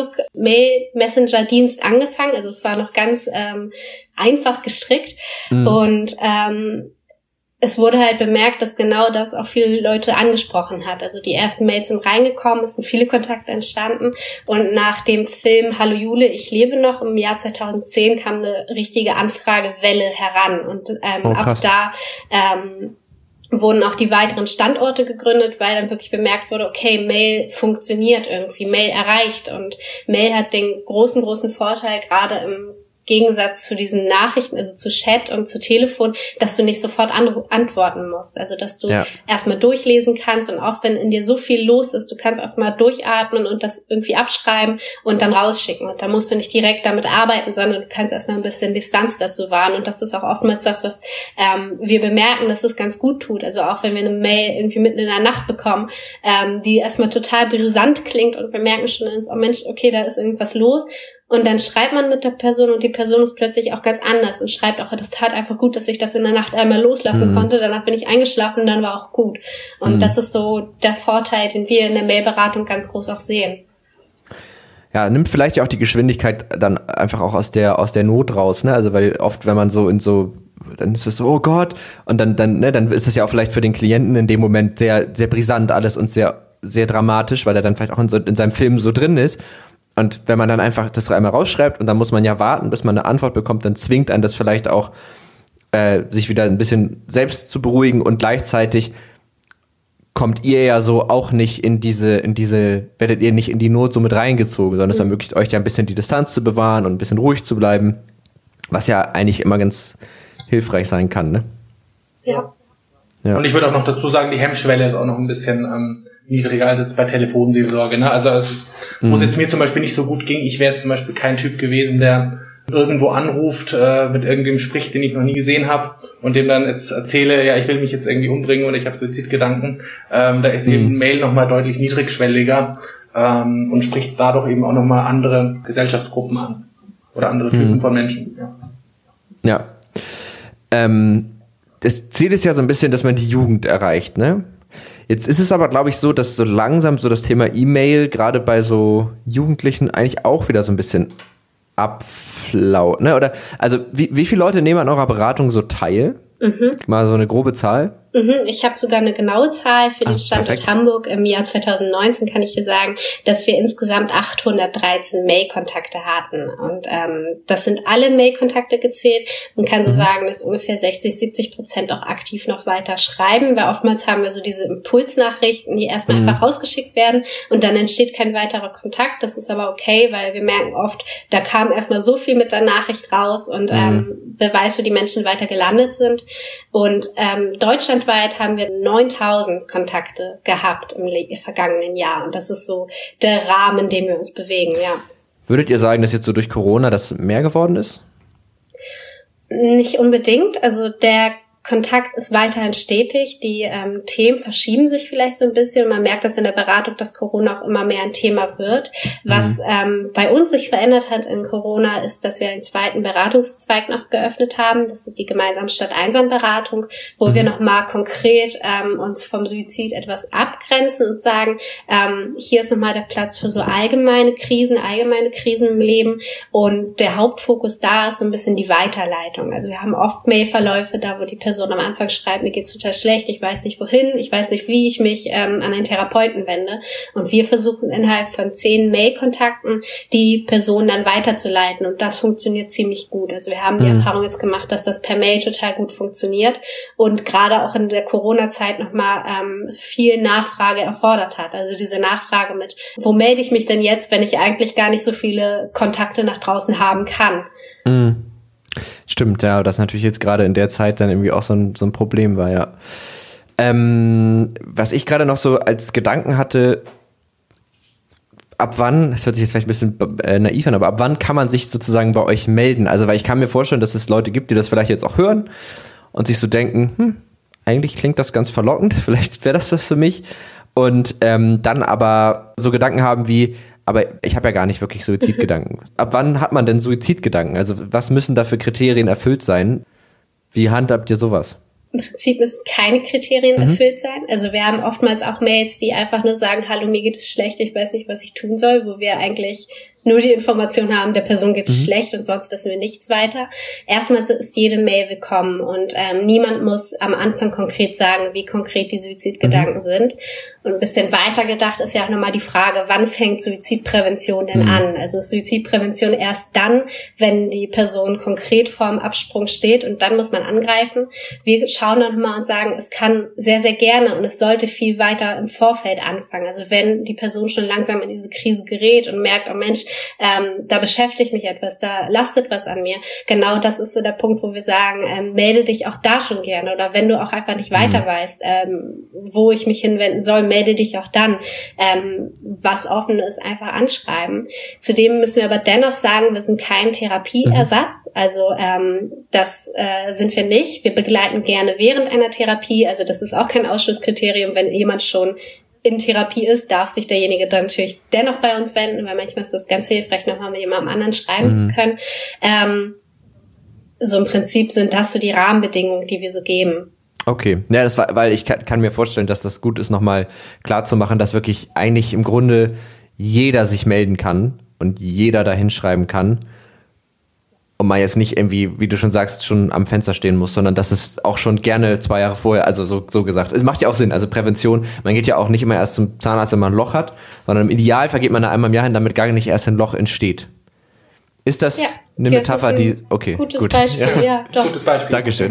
Outlook-Mail-Messenger-Dienst angefangen, also es war noch ganz ähm, einfach gestrickt, mhm. und ähm, es wurde halt bemerkt, dass genau das auch viele Leute angesprochen hat. Also die ersten Mails sind reingekommen, es sind viele Kontakte entstanden, und nach dem Film Hallo Jule, ich lebe noch im Jahr zweitausendzehn kam eine richtige Anfragewelle heran, und ähm, oh, ab da ähm, wurden auch die weiteren Standorte gegründet, weil dann wirklich bemerkt wurde, okay, Mail funktioniert irgendwie, Mail erreicht, und Mail hat den großen, großen Vorteil, gerade im Gegensatz zu diesen Nachrichten, also zu Chat und zu Telefon, dass du nicht sofort an- antworten musst. Also, dass du ja. erstmal durchlesen kannst, und auch wenn in dir so viel los ist, du kannst erstmal durchatmen und das irgendwie abschreiben und dann rausschicken. Und da musst du nicht direkt damit arbeiten, sondern du kannst erstmal ein bisschen Distanz dazu wahren. Und das ist auch oftmals das, was ähm, wir bemerken, dass es ganz gut tut. Also auch wenn wir eine Mail irgendwie mitten in der Nacht bekommen, ähm, die erstmal total brisant klingt, und wir merken schon, oh Mensch, okay, da ist irgendwas los. Und dann schreibt man mit der Person, und die Person ist plötzlich auch ganz anders und schreibt auch, das tat einfach gut, dass ich das in der Nacht einmal loslassen mhm. konnte. Danach bin ich eingeschlafen und dann war auch gut. Und mhm. das ist so der Vorteil, den wir in der Mailberatung ganz groß auch sehen. ja, nimmt vielleicht ja auch die Geschwindigkeit dann einfach auch aus der aus der Not raus, ne? Also weil oft, wenn man so in so, dann ist es so, oh Gott, und dann dann ne, dann ist das ja auch vielleicht für den Klienten in dem Moment sehr sehr brisant alles und sehr sehr dramatisch, weil er dann vielleicht auch in, so, in seinem Film so drin ist. Und wenn man dann einfach das einmal rausschreibt und dann muss man ja warten, bis man eine Antwort bekommt, dann zwingt einen das vielleicht auch, äh, sich wieder ein bisschen selbst zu beruhigen, und gleichzeitig kommt ihr ja so auch nicht in diese, in diese, werdet ihr nicht in die Not so mit reingezogen, sondern es ermöglicht euch ja ein bisschen die Distanz zu bewahren und ein bisschen ruhig zu bleiben, was ja eigentlich immer ganz hilfreich sein kann, ne? Ja. ja. Und ich würde auch noch dazu sagen, die Hemmschwelle ist auch noch ein bisschen ähm, niedriger als jetzt bei Telefonseelsorge, ne? Also, also wo mhm. es jetzt mir zum Beispiel nicht so gut ging, ich wäre jetzt zum Beispiel kein Typ gewesen, der irgendwo anruft, äh, mit irgendwem spricht, den ich noch nie gesehen habe, und dem dann jetzt erzähle, ja, ich will mich jetzt irgendwie umbringen oder ich habe Suizidgedanken. Ähm, da ist mhm. eben Mail nochmal deutlich niedrigschwelliger ähm, und spricht dadurch eben auch nochmal andere Gesellschaftsgruppen an oder andere Typen mhm. von Menschen. Ja. ja. Ähm, das Ziel ist ja so ein bisschen, dass man die Jugend erreicht, ne? Jetzt ist es aber, glaube ich, so, dass so langsam so das Thema E-Mail gerade bei so Jugendlichen eigentlich auch wieder so ein bisschen abflaut, ne? Oder, also, wie, wie viele Leute nehmen an eurer Beratung so teil? Mhm. Mal so eine grobe Zahl? Mhm, ich habe sogar eine genaue Zahl für den Ach, Standort perfekt. Hamburg. Im Jahr zwanzig neunzehn kann ich dir sagen, dass wir insgesamt achthundertdreizehn Mail-Kontakte hatten. Und ähm, das sind alle Mail-Kontakte gezählt. Man kann so mhm. sagen, dass ungefähr sechzig, siebzig Prozent auch aktiv noch weiter schreiben, weil oftmals haben wir so diese Impulsnachrichten, die erstmal mhm. einfach rausgeschickt werden und dann entsteht kein weiterer Kontakt. Das ist aber okay, weil wir merken oft, da kam erstmal so viel mit der Nachricht raus und mhm. ähm, wer weiß, wo die Menschen weiter gelandet sind. Und ähm, deutschlandweit haben wir neuntausend Kontakte gehabt im le- vergangenen Jahr. Und das ist so der Rahmen, in dem wir uns bewegen, ja. Würdet ihr sagen, dass jetzt so durch Corona das mehr geworden ist? Nicht unbedingt. Also der Kontakt ist weiterhin stetig. Die ähm, Themen verschieben sich vielleicht so ein bisschen. Man merkt das in der Beratung, dass Corona auch immer mehr ein Thema wird. Was mhm. ähm, bei uns sich verändert hat in Corona, ist, dass wir einen zweiten Beratungszweig noch geöffnet haben. Das ist die gemeinsame Stadt-Einsam-Beratung, wo mhm. wir nochmal konkret ähm, uns vom Suizid etwas abgrenzen und sagen, ähm, hier ist nochmal der Platz für so allgemeine Krisen, allgemeine Krisen im Leben. Und der Hauptfokus da ist so ein bisschen die Weiterleitung. Also wir haben oft Mailverläufe da, wo die Person am Anfang schreibt, mir geht's total schlecht, ich weiß nicht wohin, ich weiß nicht, wie ich mich ähm, an einen Therapeuten wende. Und wir versuchen innerhalb von zehn Mail-Kontakten die Person dann weiterzuleiten. Und das funktioniert ziemlich gut. Also wir haben die mhm. Erfahrung jetzt gemacht, dass das per Mail total gut funktioniert und gerade auch in der Corona-Zeit nochmal ähm, viel Nachfrage erfordert hat. Also diese Nachfrage mit, wo melde ich mich denn jetzt, wenn ich eigentlich gar nicht so viele Kontakte nach draußen haben kann? Mhm. Stimmt, ja, das natürlich jetzt gerade in der Zeit dann irgendwie auch so ein, so ein Problem war, ja. Ähm, was ich gerade noch so als Gedanken hatte, ab wann, das hört sich jetzt vielleicht ein bisschen äh, naiv an, aber ab wann kann man sich sozusagen bei euch melden? Also, weil ich kann mir vorstellen, dass es Leute gibt, die das vielleicht jetzt auch hören und sich so denken, hm, eigentlich klingt das ganz verlockend, vielleicht wäre das was für mich. Und ähm, dann aber so Gedanken haben wie, aber ich habe ja gar nicht wirklich Suizidgedanken. Ab wann hat man denn Suizidgedanken? Also was müssen da für Kriterien erfüllt sein? Wie handhabt ihr sowas? Im Prinzip müssen keine Kriterien mhm. erfüllt sein. Also wir haben oftmals auch Mails, die einfach nur sagen, hallo, mir geht es schlecht, ich weiß nicht, was ich tun soll, wo wir eigentlich nur die Information haben, der Person geht es mhm. schlecht und sonst wissen wir nichts weiter. Erstmal ist jede Mail willkommen und ähm, niemand muss am Anfang konkret sagen, wie konkret die Suizidgedanken mhm. sind. Und ein bisschen weiter gedacht ist ja auch nochmal die Frage, wann fängt Suizidprävention denn mhm. an? Also Suizidprävention erst dann, wenn die Person konkret vorm Absprung steht und dann muss man angreifen. Wir schauen dann nochmal und sagen, es kann sehr, sehr gerne und es sollte viel weiter im Vorfeld anfangen. Also wenn die Person schon langsam in diese Krise gerät und merkt, oh Mensch, ähm, da beschäftigt mich etwas, da lastet was an mir. Genau das ist so der Punkt, wo wir sagen, ähm, melde dich auch da schon gerne. Oder wenn du auch einfach nicht weiter mhm. weißt, ähm, wo ich mich hinwenden soll, melde dich auch dann. Ähm, was offen ist, einfach anschreiben. Zudem müssen wir aber dennoch sagen, wir sind kein Therapieersatz. Also ähm, das äh, sind wir nicht. Wir begleiten gerne während einer Therapie. Also das ist auch kein Ausschlusskriterium, wenn jemand schon in Therapie ist, darf sich derjenige dann natürlich dennoch bei uns wenden, weil manchmal ist das ganz hilfreich, nochmal mit jemandem anderen schreiben mhm. zu können. Ähm, so im Prinzip sind das so die Rahmenbedingungen, die wir so geben. Okay, ja, das war, weil ich kann, kann mir vorstellen, dass das gut ist, nochmal klar zu machen, dass wirklich eigentlich im Grunde jeder sich melden kann und jeder da hinschreiben kann. Und man jetzt nicht irgendwie, wie du schon sagst, schon am Fenster stehen muss, sondern dass es auch schon gerne zwei Jahre vorher, also so, so gesagt, es macht ja auch Sinn, also Prävention, man geht ja auch nicht immer erst zum Zahnarzt, wenn man ein Loch hat, sondern im Idealfall geht man da einmal im Jahr hin, damit gar nicht erst ein Loch entsteht. Ist das ja, eine Metapher, ein die, okay, gutes gut. Beispiel, ja, ja doch. Gutes Beispiel. Dankeschön.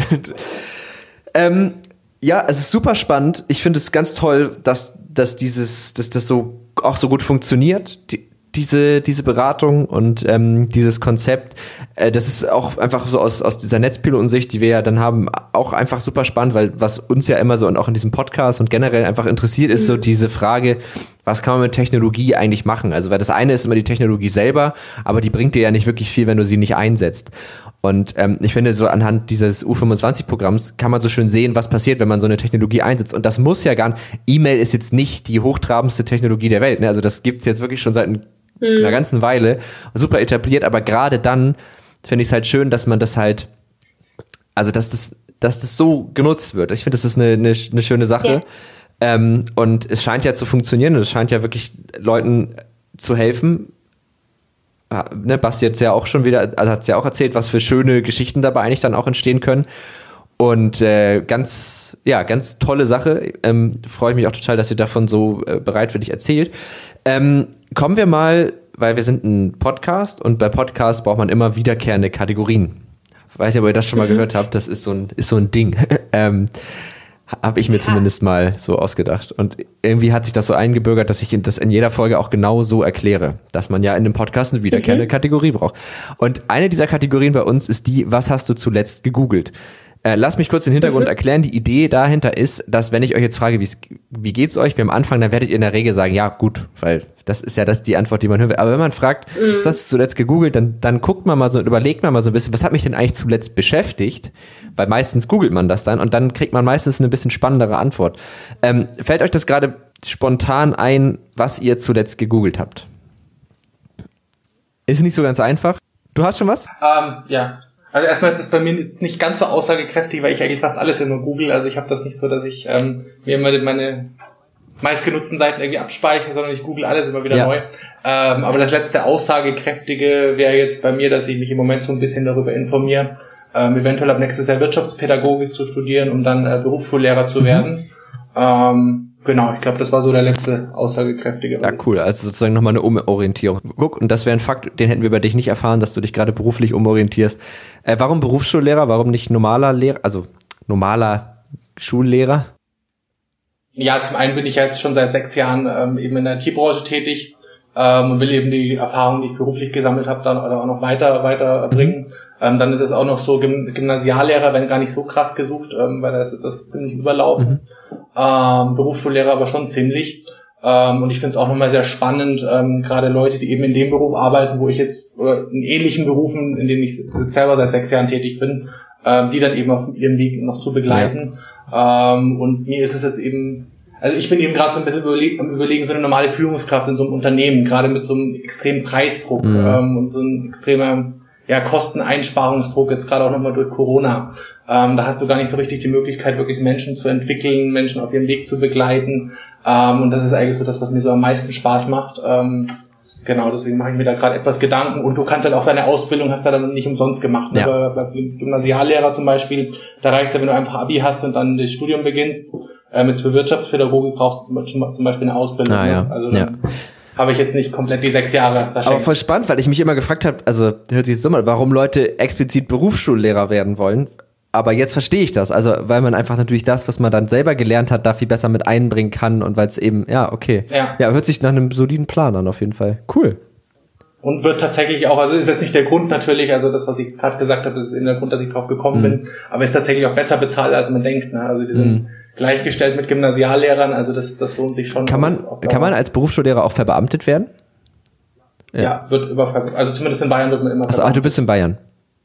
ähm, ja, es ist super spannend. Ich finde es ganz toll, dass, dass dieses, dass das so, auch so gut funktioniert, die, diese diese Beratung und ähm, dieses Konzept, äh, das ist auch einfach so aus aus dieser Netzpiloten-Sicht, die wir ja dann haben, auch einfach super spannend, weil was uns ja immer so und auch in diesem Podcast und generell einfach interessiert, ist mhm. so diese Frage, was kann man mit Technologie eigentlich machen? Also weil das eine ist immer die Technologie selber, aber die bringt dir ja nicht wirklich viel, wenn du sie nicht einsetzt. Und ähm, ich finde, so anhand dieses U fünfundzwanzig-Programms kann man so schön sehen, was passiert, wenn man so eine Technologie einsetzt. Und das muss ja gar nicht, E-Mail ist jetzt nicht die hochtrabendste Technologie der Welt, ne? Also das gibt's jetzt wirklich schon seit ein einer ganzen Weile, super etabliert, aber gerade dann finde ich es halt schön, dass man das halt, also dass das, dass das so genutzt wird. Ich finde, das ist eine, eine, eine schöne Sache. Ja. Ähm, und es scheint ja zu funktionieren und es scheint ja wirklich Leuten zu helfen. Ja, ne, Basti jetzt ja auch schon wieder, also hat es ja auch erzählt, was für schöne Geschichten dabei eigentlich dann auch entstehen können. Und äh, ganz, ja, ganz tolle Sache. Ähm, freue ich mich auch total, dass ihr davon so äh, bereitwillig erzählt. Ähm, kommen wir mal, weil wir sind ein Podcast und bei Podcasts braucht man immer wiederkehrende Kategorien. Ich weiß nicht, ob ihr das schon mal mhm. gehört habt, das ist so ein, ist so ein Ding. ähm, Habe ich mir ja. zumindest mal so ausgedacht. Und irgendwie hat sich das so eingebürgert, dass ich das in jeder Folge auch genau so erkläre, dass man ja in einem Podcast eine wiederkehrende mhm. Kategorie braucht. Und eine dieser Kategorien bei uns ist die, was hast du zuletzt gegoogelt? Äh, lass mich kurz den Hintergrund mhm. erklären. Die Idee dahinter ist, dass wenn ich euch jetzt frage, wie geht's euch, wir am Anfang, dann werdet ihr in der Regel sagen, ja gut, weil das ist ja das die Antwort, die man hören will. Aber wenn man fragt, mhm. was hast du zuletzt gegoogelt, dann, dann guckt man mal so, überlegt man mal so ein bisschen, was hat mich denn eigentlich zuletzt beschäftigt? Weil meistens googelt man das dann und dann kriegt man meistens eine bisschen spannendere Antwort. Ähm, fällt euch das gerade spontan ein, was ihr zuletzt gegoogelt habt? Ist nicht so ganz einfach. Du hast schon was? Ähm, ja. Also erstmal ist das bei mir jetzt nicht ganz so aussagekräftig, weil ich eigentlich fast alles immer google. Also ich habe das nicht so, dass ich ähm, mir immer meine meistgenutzten Seiten irgendwie abspeichere, sondern ich google alles immer wieder ja. neu. Ähm, aber das letzte Aussagekräftige wäre jetzt bei mir, dass ich mich im Moment so ein bisschen darüber informiere, ähm, eventuell ab nächstes Jahr Wirtschaftspädagogik zu studieren, um dann äh, Berufsschullehrer zu mhm. werden. Ähm, Genau, ich glaube, das war so der letzte aussagekräftige. Ja, cool. Also sozusagen nochmal eine Umorientierung. Guck, und das wäre ein Fakt, den hätten wir bei dich nicht erfahren, dass du dich gerade beruflich umorientierst. Äh, warum Berufsschullehrer? Warum nicht normaler Lehrer? Also normaler Schullehrer? Ja, zum einen bin ich jetzt schon seit sechs Jahren ähm, eben in der I T-Branche tätig ähm, und will eben die Erfahrungen, die ich beruflich gesammelt habe, dann auch noch weiter weiterbringen. Mhm. Ähm, dann ist es auch noch so Gym- Gymnasiallehrer, wenn gar nicht so krass gesucht, ähm, weil das, das ist ziemlich überlaufen. Mhm. Ähm, Berufsschullehrer aber schon ziemlich. Ähm, und ich finde es auch nochmal sehr spannend, ähm, gerade Leute, die eben in dem Beruf arbeiten, wo ich jetzt, oder in ähnlichen Berufen, in denen ich selber seit sechs Jahren tätig bin, ähm, die dann eben auf ihrem Weg noch zu begleiten. Ja. Ähm, und mir ist es jetzt eben, also ich bin eben gerade so ein bisschen überleg- am überlegen, so eine normale Führungskraft in so einem Unternehmen, gerade mit so einem extremen Preisdruck mhm. ähm, und so einem extremer ja, Kosteneinsparungsdruck, jetzt gerade auch nochmal durch Corona. Ähm, da hast du gar nicht so richtig die Möglichkeit, wirklich Menschen zu entwickeln, Menschen auf ihrem Weg zu begleiten. Ähm, und das ist eigentlich so das, was mir so am meisten Spaß macht. Ähm, genau, deswegen mache ich mir da gerade etwas Gedanken. Und du kannst halt auch deine Ausbildung, hast du dann nicht umsonst gemacht. Ne? Ja. Bei, bei Gymnasiallehrer zum Beispiel, da reicht's ja, wenn du einfach Abi hast und dann das Studium beginnst. Ähm, jetzt für Wirtschaftspädagogik brauchst du zum Beispiel eine Ausbildung. Ah, ja. Ne? Also dann, ja. habe ich jetzt nicht komplett die sechs Jahre verschenkt. Aber voll spannend, weil ich mich immer gefragt habe, also hört sich jetzt dumm an, warum Leute explizit Berufsschullehrer werden wollen. Aber jetzt verstehe ich das, also weil man einfach natürlich das, was man dann selber gelernt hat, da viel besser mit einbringen kann und weil es eben, ja, okay. Ja. ja, hört sich nach einem soliden Plan an auf jeden Fall. Cool. Und wird tatsächlich auch, also ist jetzt nicht der Grund natürlich, also das, was ich gerade gesagt habe, das ist eben der Grund, dass ich drauf gekommen mhm. bin, aber ist tatsächlich auch besser bezahlt, als man denkt. Ne? Also die sind mhm. gleichgestellt mit Gymnasiallehrern, also das, das lohnt sich schon. Kann man, auf, auf kann man als Berufsschullehrer auch verbeamtet werden? Ja, ja wird über, also zumindest in Bayern wird man immer verbeamtet. Ach, du bist in Bayern.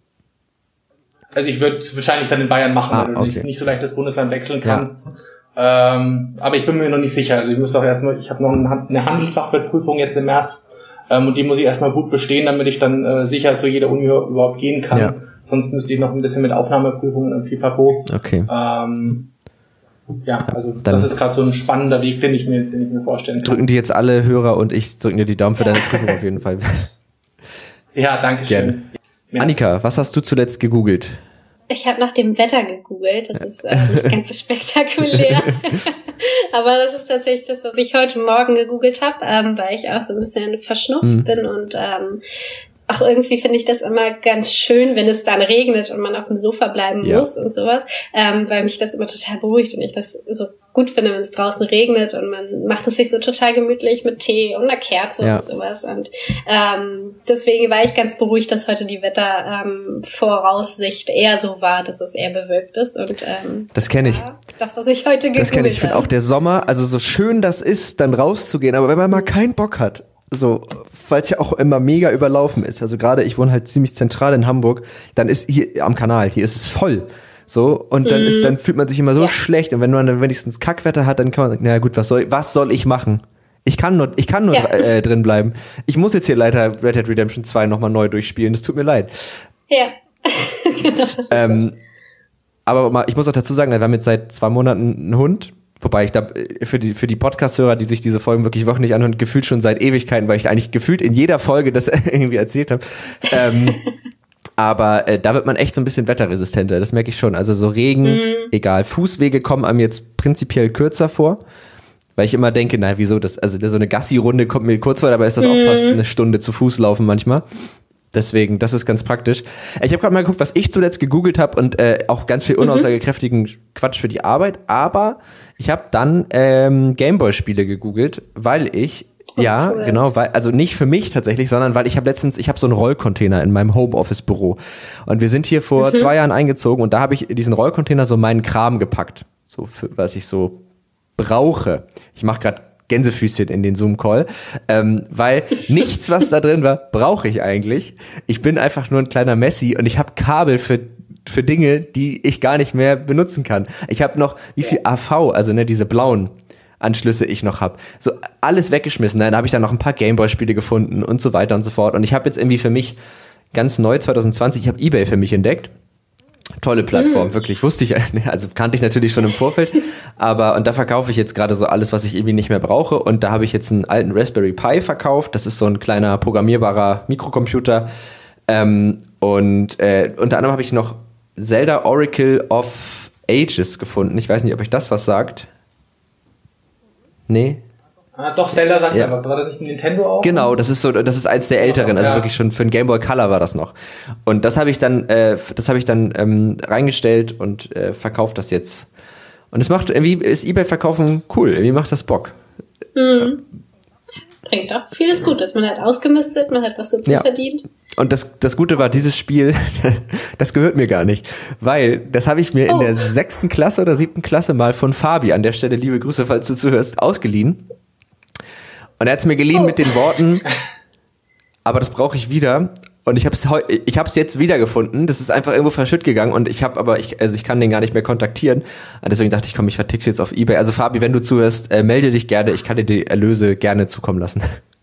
Also ich würde es wahrscheinlich dann in Bayern machen, ah, weil du okay. nicht, nicht so leicht das Bundesland wechseln kannst. Ja. Ähm, aber ich bin mir noch nicht sicher. Also ich muss doch erstmal, ich habe noch eine Handelsfachwirt-Prüfung jetzt im März ähm, und die muss ich erstmal gut bestehen, damit ich dann äh, sicher zu jeder Uni überhaupt gehen kann. Ja. Sonst müsste ich noch ein bisschen mit Aufnahmeprüfungen und Pipapo. Okay. Ähm, ja, also dann das ist gerade so ein spannender Weg, den ich mir, den ich mir vorstellen kann. Drücken die jetzt alle Hörer und ich drücken dir die Daumen für deine Prüfung auf jeden Fall. Ja, danke schön. Annika, was hast du zuletzt gegoogelt? Ich habe nach dem Wetter gegoogelt. Das ist äh, nicht ganz so spektakulär. Aber das ist tatsächlich das, was ich heute Morgen gegoogelt habe, ähm, weil ich auch so ein bisschen verschnupft mhm. bin und ähm, auch irgendwie finde ich das immer ganz schön, wenn es dann regnet und man auf dem Sofa bleiben ja. muss und sowas, ähm, weil mich das immer total beruhigt und ich das so gut finde, wenn es draußen regnet und man macht es sich so total gemütlich mit Tee und einer Kerze ja. und sowas. Und ähm, deswegen war ich ganz beruhigt, dass heute die Wettervoraussicht ähm, eher so war, dass es eher bewölkt ist. Und ähm, das kenne ich. Das, was ich heute gegoogelt habe. Das kenne ich. Ich finde auch der Sommer, also so schön das ist, dann rauszugehen, aber wenn man mal keinen Bock hat, so, weil es ja auch immer mega überlaufen ist. Also gerade, ich wohne halt ziemlich zentral in Hamburg, dann ist hier am Kanal, hier ist es voll. So, und dann ist, dann fühlt man sich immer so ja. schlecht. Und wenn man dann wenigstens Kackwetter hat, dann kann man sagen, na gut, was soll, was soll ich machen? Ich kann nur, ich kann nur ja. äh, drin bleiben. Ich muss jetzt hier leider Red Dead Redemption zwei nochmal neu durchspielen. Das tut mir leid. Ja. Genau, das ist ähm, aber mal, ich muss auch dazu sagen, wir haben jetzt seit zwei Monaten einen Hund. Wobei ich glaube, für die, für die Podcast-Hörer, die sich diese Folgen wirklich wöchentlich anhören, gefühlt schon seit Ewigkeiten, weil ich eigentlich gefühlt in jeder Folge das irgendwie erzählt habe. Ähm, aber äh, da wird man echt so ein bisschen wetterresistenter, das merke ich schon. Also so Regen, mhm. egal. Fußwege kommen einem jetzt prinzipiell kürzer vor, weil ich immer denke, na wieso, das, also so eine Gassi-Runde kommt mir kurz vor, dabei ist das mhm. auch fast eine Stunde zu Fuß laufen manchmal. Deswegen, das ist ganz praktisch. Ich habe gerade mal geguckt, was ich zuletzt gegoogelt habe und äh, auch ganz viel unaussagekräftigen mhm. Quatsch für die Arbeit, aber ich habe dann ähm, Gameboy-Spiele gegoogelt, weil ich, oh, ja, cool. genau, weil, also nicht für mich tatsächlich, sondern weil ich habe letztens, ich habe so einen Rollcontainer in meinem Homeoffice-Büro und wir sind hier vor mhm. zwei Jahren eingezogen und da habe ich in diesen Rollcontainer so meinen Kram gepackt, so für, was ich so brauche. Ich mache gerade Gänsefüßchen in den Zoom-Call, ähm, weil nichts, was da drin war, brauche ich eigentlich. Ich bin einfach nur ein kleiner Messi und ich habe Kabel für für Dinge, die ich gar nicht mehr benutzen kann. Ich habe noch, wie viel A V, also ne, diese blauen Anschlüsse ich noch habe. So alles weggeschmissen. Dann habe ich dann noch ein paar Gameboy-Spiele gefunden und so weiter und so fort. Und ich habe jetzt irgendwie für mich ganz neu zwanzig zwanzig, ich habe eBay für mich entdeckt. Tolle Plattform, mm. wirklich. Wusste ich, also kannte ich natürlich schon im Vorfeld, aber und da verkaufe ich jetzt gerade so alles, was ich irgendwie nicht mehr brauche und da habe ich jetzt einen alten Raspberry Pi verkauft. Das ist so ein kleiner programmierbarer Mikrocomputer ähm, und äh, unter anderem habe ich noch Zelda Oracle of Ages gefunden. Ich weiß nicht, ob euch das was sagt. Nee? Ah, doch, Zelda sagt ja. mir was. War das nicht ein Nintendo auch? Genau, das ist so, das ist eins der älteren, also ja. wirklich schon für einen Game Boy Color war das noch. Und das habe ich dann, äh, das habe ich dann ähm, reingestellt und äh, verkauft das jetzt. Und es macht irgendwie, ist eBay-Verkaufen cool, irgendwie macht das Bock. Mhm. Bringt auch vieles Gutes. Man hat ausgemistet, man hat was dazu ja. verdient. Und das, das Gute war, dieses Spiel, das gehört mir gar nicht. Weil, das habe ich mir oh. in der sechsten Klasse oder siebten Klasse mal von Fabi, an der Stelle liebe Grüße, falls du zuhörst, ausgeliehen. Und er hat es mir geliehen oh. mit den Worten, aber das brauche ich wieder. Und ich habe es heu- ich habe es jetzt wiedergefunden. Das ist einfach irgendwo verschütt gegangen und ich habe aber ich also ich kann den gar nicht mehr kontaktieren. Und deswegen dachte ich, komm, ich vertick's jetzt auf eBay. Also Fabi, wenn du zuhörst, äh, melde dich gerne. Ich kann dir die Erlöse gerne zukommen lassen.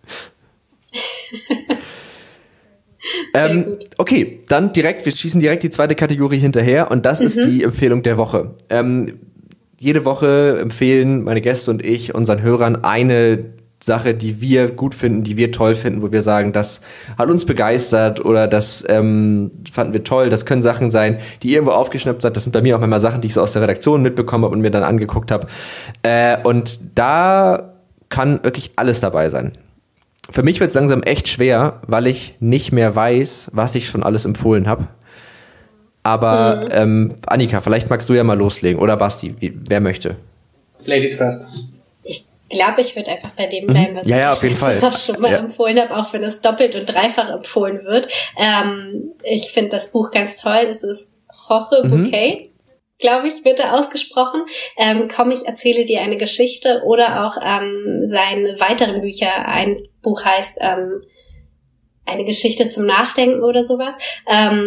ähm, okay, dann direkt, wir schießen direkt die zweite Kategorie hinterher und das mhm. ist die Empfehlung der Woche. Ähm, jede Woche empfehlen meine Gäste und ich unseren Hörern eine Sache, die wir gut finden, die wir toll finden, wo wir sagen, das hat uns begeistert oder das ähm, fanden wir toll. Das können Sachen sein, die irgendwo aufgeschnappt sind. Das sind bei mir auch manchmal Sachen, die ich so aus der Redaktion mitbekommen habe und mir dann angeguckt habe. Äh, und da kann wirklich alles dabei sein. Für mich wird es langsam echt schwer, weil ich nicht mehr weiß, was ich schon alles empfohlen habe. Aber mhm. ähm, Annika, vielleicht magst du ja mal loslegen. Oder Basti, wie, wer möchte? Ladies first. Ich glaube, ich würde einfach bei dem bleiben, was ja, ich ja, auf jeden Fall. auch schon mal ja. empfohlen habe, auch wenn es doppelt und dreifach empfohlen wird. Ähm, ich finde das Buch ganz toll. Es ist Jorge Mhm. Bucay, glaube ich, wird er ausgesprochen. Ähm, komm, ich erzähle dir eine Geschichte. Oder auch ähm, seine weiteren Bücher. Ein Buch heißt ähm, Eine Geschichte zum Nachdenken oder sowas. Ähm,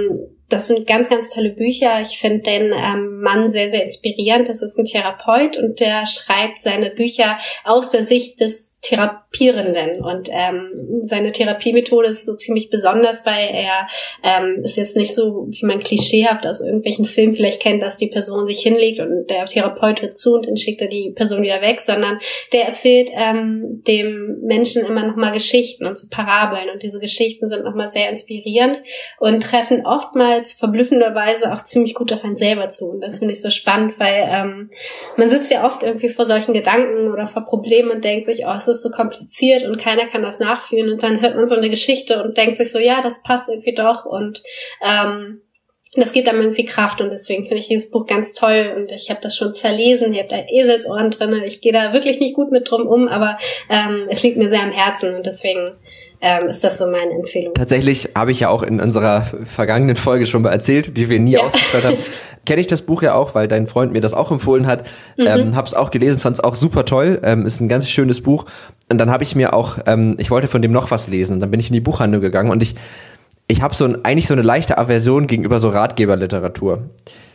das sind ganz, ganz tolle Bücher. Ich finde den ähm, Mann sehr, sehr inspirierend. Das ist ein Therapeut und der schreibt seine Bücher aus der Sicht des Therapierenden. Und ähm, seine Therapiemethode ist so ziemlich besonders, weil er ähm, ist jetzt nicht so, wie man klischeehaft aus irgendwelchen Filmen vielleicht kennt, dass die Person sich hinlegt und der Therapeut hört zu und dann schickt er die Person wieder weg, sondern der erzählt ähm, dem Menschen immer nochmal Geschichten und so Parabeln. Und diese Geschichten sind nochmal sehr inspirierend und treffen oftmals verblüffenderweise auch ziemlich gut auf einen selber zu. Und das finde ich so spannend, weil ähm, man sitzt ja oft irgendwie vor solchen Gedanken oder vor Problemen und denkt sich, oh, es ist so kompliziert und keiner kann das nachfühlen. Und dann hört man so eine Geschichte und denkt sich so, ja, das passt irgendwie doch. Und ähm, das gibt einem irgendwie Kraft. Und deswegen finde ich dieses Buch ganz toll. Und ich habe das schon zerlesen. Ich habe da Eselsohren drin. Ich gehe da wirklich nicht gut mit drum um, aber ähm, es liegt mir sehr am Herzen. Und deswegen Ähm, ist das so meine Empfehlung. Tatsächlich habe ich ja auch in unserer vergangenen Folge schon mal erzählt, die wir nie ja. ausgestrahlt haben, kenne ich das Buch ja auch, weil dein Freund mir das auch empfohlen hat. Mhm. Ähm, habe es auch gelesen, fand es auch super toll. Ähm, ist ein ganz schönes Buch. Und dann habe ich mir auch, ähm, ich wollte von dem noch was lesen. Und dann bin ich in die Buchhandlung gegangen und ich ich habe so ein, eigentlich so eine leichte Aversion gegenüber so Ratgeberliteratur.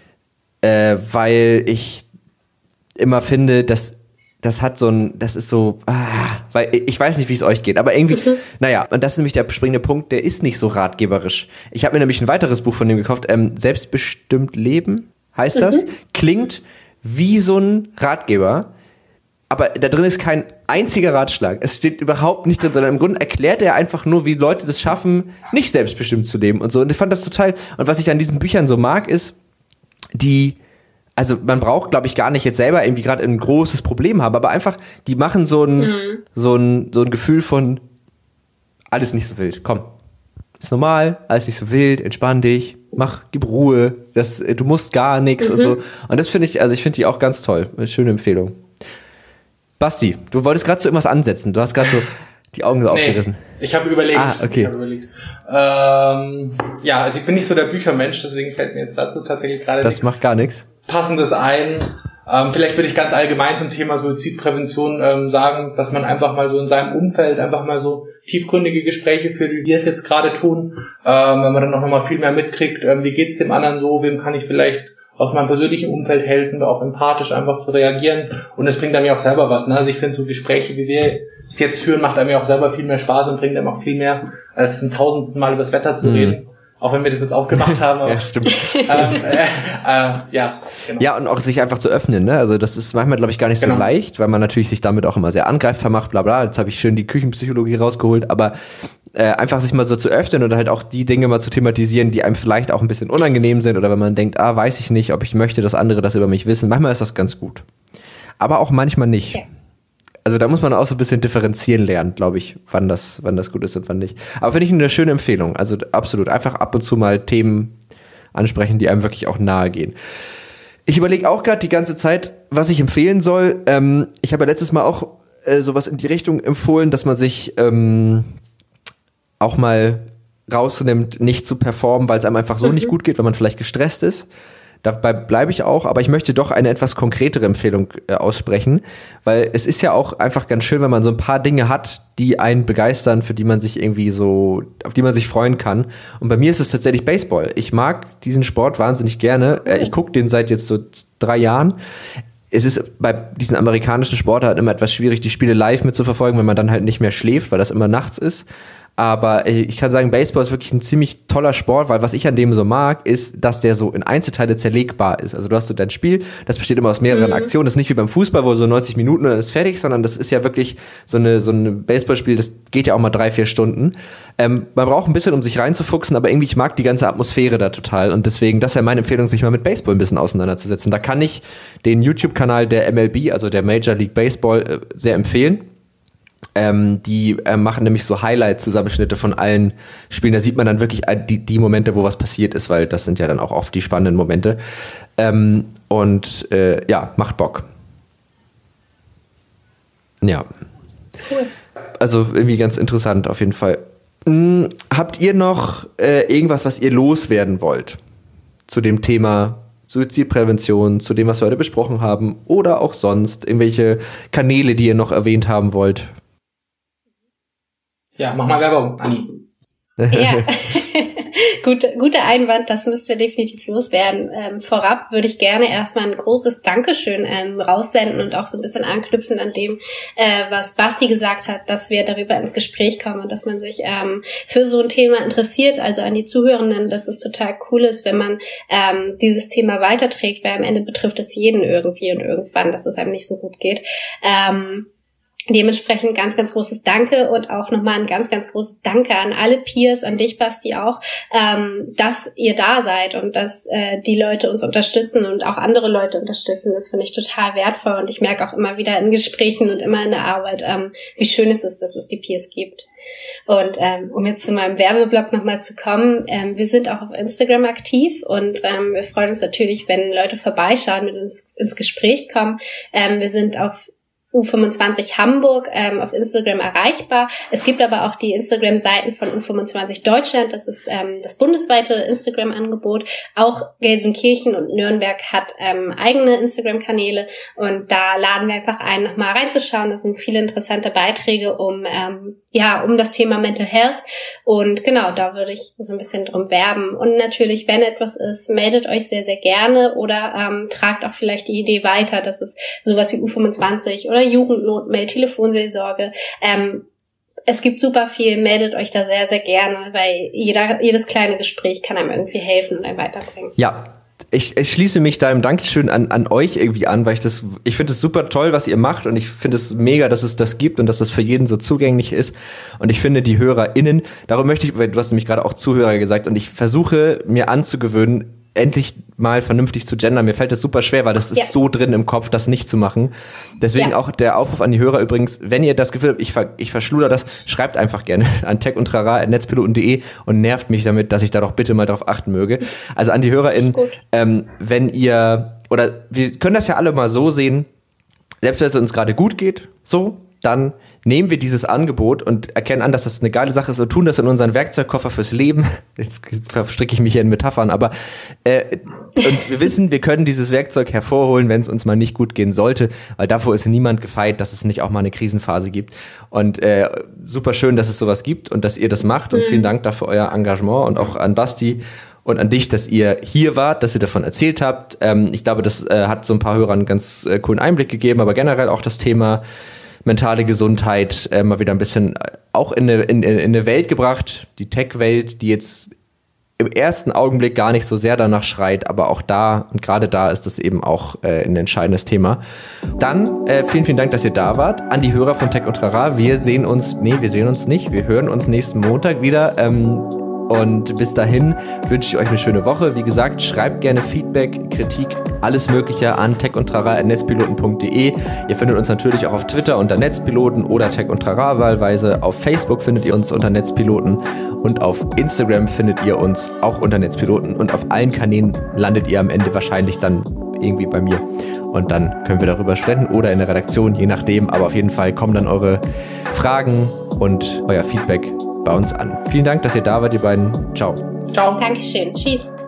Äh, weil ich immer finde, dass das hat so ein, das ist so, ah, weil ich weiß nicht, wie es euch geht, aber irgendwie, mhm. naja, und das ist nämlich der springende Punkt, der ist nicht so ratgeberisch. Ich habe mir nämlich ein weiteres Buch von dem gekauft, ähm, Selbstbestimmt Leben heißt das, mhm. klingt wie so ein Ratgeber, aber da drin ist kein einziger Ratschlag. Es steht überhaupt nicht drin, sondern im Grunde erklärt er einfach nur, wie Leute das schaffen, nicht selbstbestimmt zu leben und so. Und ich fand das total, und was ich an diesen Büchern so mag, ist, die Also man braucht, glaube ich, gar nicht jetzt selber irgendwie gerade ein großes Problem haben, aber einfach, die machen so ein, mhm. so ein, so ein Gefühl von alles nicht so wild. Komm, ist normal, alles nicht so wild, entspann dich, mach, gib Ruhe, das, du musst gar nichts mhm. und so. Und das finde ich, also ich finde die auch ganz toll. Eine schöne Empfehlung. Basti, du wolltest gerade so irgendwas ansetzen. Du hast gerade so die Augen so nee, aufgerissen. Ich habe überlegt. Ah, okay. Ich hab überlegt. Ähm, ja, also ich bin nicht so der Büchermensch, deswegen fällt mir jetzt dazu tatsächlich gerade Das macht gar nichts. Passendes ein. Ähm, vielleicht würde ich ganz allgemein zum Thema Suizidprävention ähm, sagen, dass man einfach mal so in seinem Umfeld einfach mal so tiefgründige Gespräche führt, wie wir es jetzt gerade tun, ähm, wenn man dann auch nochmal viel mehr mitkriegt, ähm, wie geht's dem anderen so, wem kann ich vielleicht aus meinem persönlichen Umfeld helfen, da auch empathisch einfach zu reagieren, und es bringt einem ja auch selber was, ne? Also ich finde, so Gespräche, wie wir es jetzt führen, macht einem ja auch selber viel mehr Spaß und bringt einem auch viel mehr, als zum tausendsten Mal über das Wetter zu mhm. reden. Auch wenn wir das jetzt auch gemacht haben. Aber, ja, stimmt. ähm, äh, äh, ja, genau. Ja, und auch sich einfach zu öffnen, ne? Also das ist manchmal, glaube ich, gar nicht genau. so leicht, weil man natürlich sich damit auch immer sehr angreifbar macht, bla bla. Jetzt habe ich schön die Küchenpsychologie rausgeholt, aber äh, einfach sich mal so zu öffnen und halt auch die Dinge mal zu thematisieren, die einem vielleicht auch ein bisschen unangenehm sind, oder wenn man denkt, ah, weiß ich nicht, ob ich möchte, dass andere das über mich wissen. Manchmal ist das ganz gut. Aber auch manchmal nicht. Ja. Also da muss man auch so ein bisschen differenzieren lernen, glaube ich, wann das, wann das gut ist und wann nicht. Aber finde ich eine schöne Empfehlung. Also absolut. Einfach ab und zu mal Themen ansprechen, die einem wirklich auch nahe gehen. Ich überlege auch gerade die ganze Zeit, was ich empfehlen soll. Ähm, ich habe ja letztes Mal auch äh, sowas in die Richtung empfohlen, dass man sich ähm, auch mal rausnimmt, nicht zu performen, weil es einem einfach so mhm. nicht gut geht, wenn man vielleicht gestresst ist. Dabei bleibe ich auch, aber ich möchte doch eine etwas konkretere Empfehlung äh, aussprechen, weil es ist ja auch einfach ganz schön, wenn man so ein paar Dinge hat, die einen begeistern, für die man sich irgendwie so, auf die man sich freuen kann. Und bei mir ist es tatsächlich Baseball. Ich mag diesen Sport wahnsinnig gerne. Äh, ich gucke den seit jetzt so drei Jahren. Es ist bei diesen amerikanischen Sportarten immer etwas schwierig, die Spiele live mitzuverfolgen, wenn man dann halt nicht mehr schläft, weil das immer nachts ist. Aber ich kann sagen, Baseball ist wirklich ein ziemlich toller Sport, weil was ich an dem so mag, ist, dass der so in Einzelteile zerlegbar ist. Also du hast so dein Spiel, das besteht immer aus mehreren mhm. Aktionen. Das ist nicht wie beim Fußball, wo so neunzig Minuten und dann ist fertig, sondern das ist ja wirklich so eine so ein Baseballspiel, das geht ja auch mal drei, vier Stunden. Ähm, man braucht ein bisschen, um sich reinzufuchsen, aber irgendwie, ich mag die ganze Atmosphäre da total. Und deswegen, das ist ja meine Empfehlung, sich mal mit Baseball ein bisschen auseinanderzusetzen. Da kann ich den YouTube-Kanal der M L B, also der Major League Baseball, äh, sehr empfehlen. Ähm, die äh, machen nämlich so Highlight-Zusammenschnitte von allen Spielen. Da sieht man dann wirklich die, die Momente, wo was passiert ist, weil das sind ja dann auch oft die spannenden Momente. Ähm, und äh, ja, macht Bock. Ja. Cool. Also irgendwie ganz interessant auf jeden Fall. Hm, habt ihr noch äh, irgendwas, was ihr loswerden wollt zu dem Thema Suizidprävention, zu dem, was wir heute besprochen haben, oder auch sonst irgendwelche Kanäle, die ihr noch erwähnt haben wollt? Ja, mach mal Werbung, Anni. Ja, Gute, guter Einwand, das müssen wir definitiv loswerden. Ähm, vorab würde ich gerne erstmal ein großes Dankeschön ähm, raussenden und auch so ein bisschen anknüpfen an dem, äh, was Basti gesagt hat, dass wir darüber ins Gespräch kommen und dass man sich ähm, für so ein Thema interessiert, also an die Zuhörenden, dass es total cool ist, wenn man ähm, dieses Thema weiterträgt, weil am Ende betrifft es jeden irgendwie und irgendwann, dass es einem nicht so gut geht. Ähm, Dementsprechend ganz, ganz großes Danke und auch nochmal ein ganz, ganz großes Danke an alle Peers, an dich, Basti, auch, ähm, dass ihr da seid und dass äh, die Leute uns unterstützen und auch andere Leute unterstützen. Das finde ich total wertvoll und ich merke auch immer wieder in Gesprächen und immer in der Arbeit, ähm, wie schön es ist, dass es die Peers gibt. Und ähm, um jetzt zu meinem Werbeblock nochmal zu kommen, ähm, wir sind auch auf Instagram aktiv und ähm, wir freuen uns natürlich, wenn Leute vorbeischauen, mit uns ins Gespräch kommen. Ähm, wir sind auf U fünfundzwanzig Hamburg ähm, auf Instagram erreichbar. Es gibt aber auch die Instagram-Seiten von U fünfundzwanzig Deutschland. Das ist ähm, das bundesweite Instagram-Angebot. Auch Gelsenkirchen und Nürnberg hat ähm, eigene Instagram-Kanäle und da laden wir einfach ein, nochmal reinzuschauen. Das sind viele interessante Beiträge um ähm, ja um das Thema Mental Health und genau, da würde ich so ein bisschen drum werben. Und natürlich, wenn etwas ist, meldet euch sehr, sehr gerne oder ähm, tragt auch vielleicht die Idee weiter, dass es sowas wie U fünfundzwanzig oder Jugendnotmail, Telefonseelsorge. Ähm, es gibt super viel, meldet euch da sehr, sehr gerne, weil jeder, jedes kleine Gespräch kann einem irgendwie helfen und einem weiterbringen. Ja, ich, ich schließe mich da im Dankeschön an, an euch irgendwie an, weil ich das, ich finde es super toll, was ihr macht und ich finde es mega, dass es das gibt und dass das für jeden so zugänglich ist und ich finde die HörerInnen, darum möchte ich, weil du hast nämlich gerade auch Zuhörer gesagt und ich versuche mir anzugewöhnen, endlich mal vernünftig zu gendern. Mir fällt das super schwer, weil das ist ja so drin im Kopf, das nicht zu machen. Deswegen ja. auch der Aufruf an die Hörer übrigens, wenn ihr das Gefühl habt, ich, ver- ich verschluder das, schreibt einfach gerne an tech und trara at netzpiloten punkt de und nervt mich damit, dass ich da doch bitte mal drauf achten möge. Also an die HörerInnen, ähm, wenn ihr, oder wir können das ja alle mal so sehen, selbst wenn es uns gerade gut geht, so, dann nehmen wir dieses Angebot und erkennen an, dass das eine geile Sache ist und tun das in unseren Werkzeugkoffer fürs Leben. Jetzt verstricke ich mich hier in Metaphern, aber äh, und wir wissen, wir können dieses Werkzeug hervorholen, wenn es uns mal nicht gut gehen sollte, weil davor ist niemand gefeit, dass es nicht auch mal eine Krisenphase gibt. Und äh, super schön, dass es sowas gibt und dass ihr das macht und mhm. vielen Dank dafür euer Engagement und auch an Basti und an dich, dass ihr hier wart, dass ihr davon erzählt habt. Ähm, ich glaube, das äh, hat so ein paar Hörern einen ganz äh, coolen Einblick gegeben, aber generell auch das Thema mentale Gesundheit äh, mal wieder ein bisschen auch in eine, in, in eine Welt gebracht, die Tech-Welt, die jetzt im ersten Augenblick gar nicht so sehr danach schreit, aber auch da und gerade da ist das eben auch äh, ein entscheidendes Thema. Dann äh, vielen, vielen Dank, dass ihr da wart. An die Hörer von Tech und Trara, wir sehen uns, nee, wir sehen uns nicht, wir hören uns nächsten Montag wieder. Ähm, Und bis dahin wünsche ich euch eine schöne Woche. Wie gesagt, schreibt gerne Feedback, Kritik, alles Mögliche an tech und trara at netzpiloten punkt de. Ihr findet uns natürlich auch auf Twitter unter Netzpiloten oder Tech und Trara wahlweise. Auf Facebook findet ihr uns unter Netzpiloten und auf Instagram findet ihr uns auch unter Netzpiloten. Und auf allen Kanälen landet ihr am Ende wahrscheinlich dann irgendwie bei mir. Und dann können wir darüber sprechen oder in der Redaktion, je nachdem. Aber auf jeden Fall kommen dann eure Fragen und euer Feedback bei uns an. Vielen Dank, dass ihr da wart, ihr beiden. Ciao. Ciao. Dankeschön. Tschüss.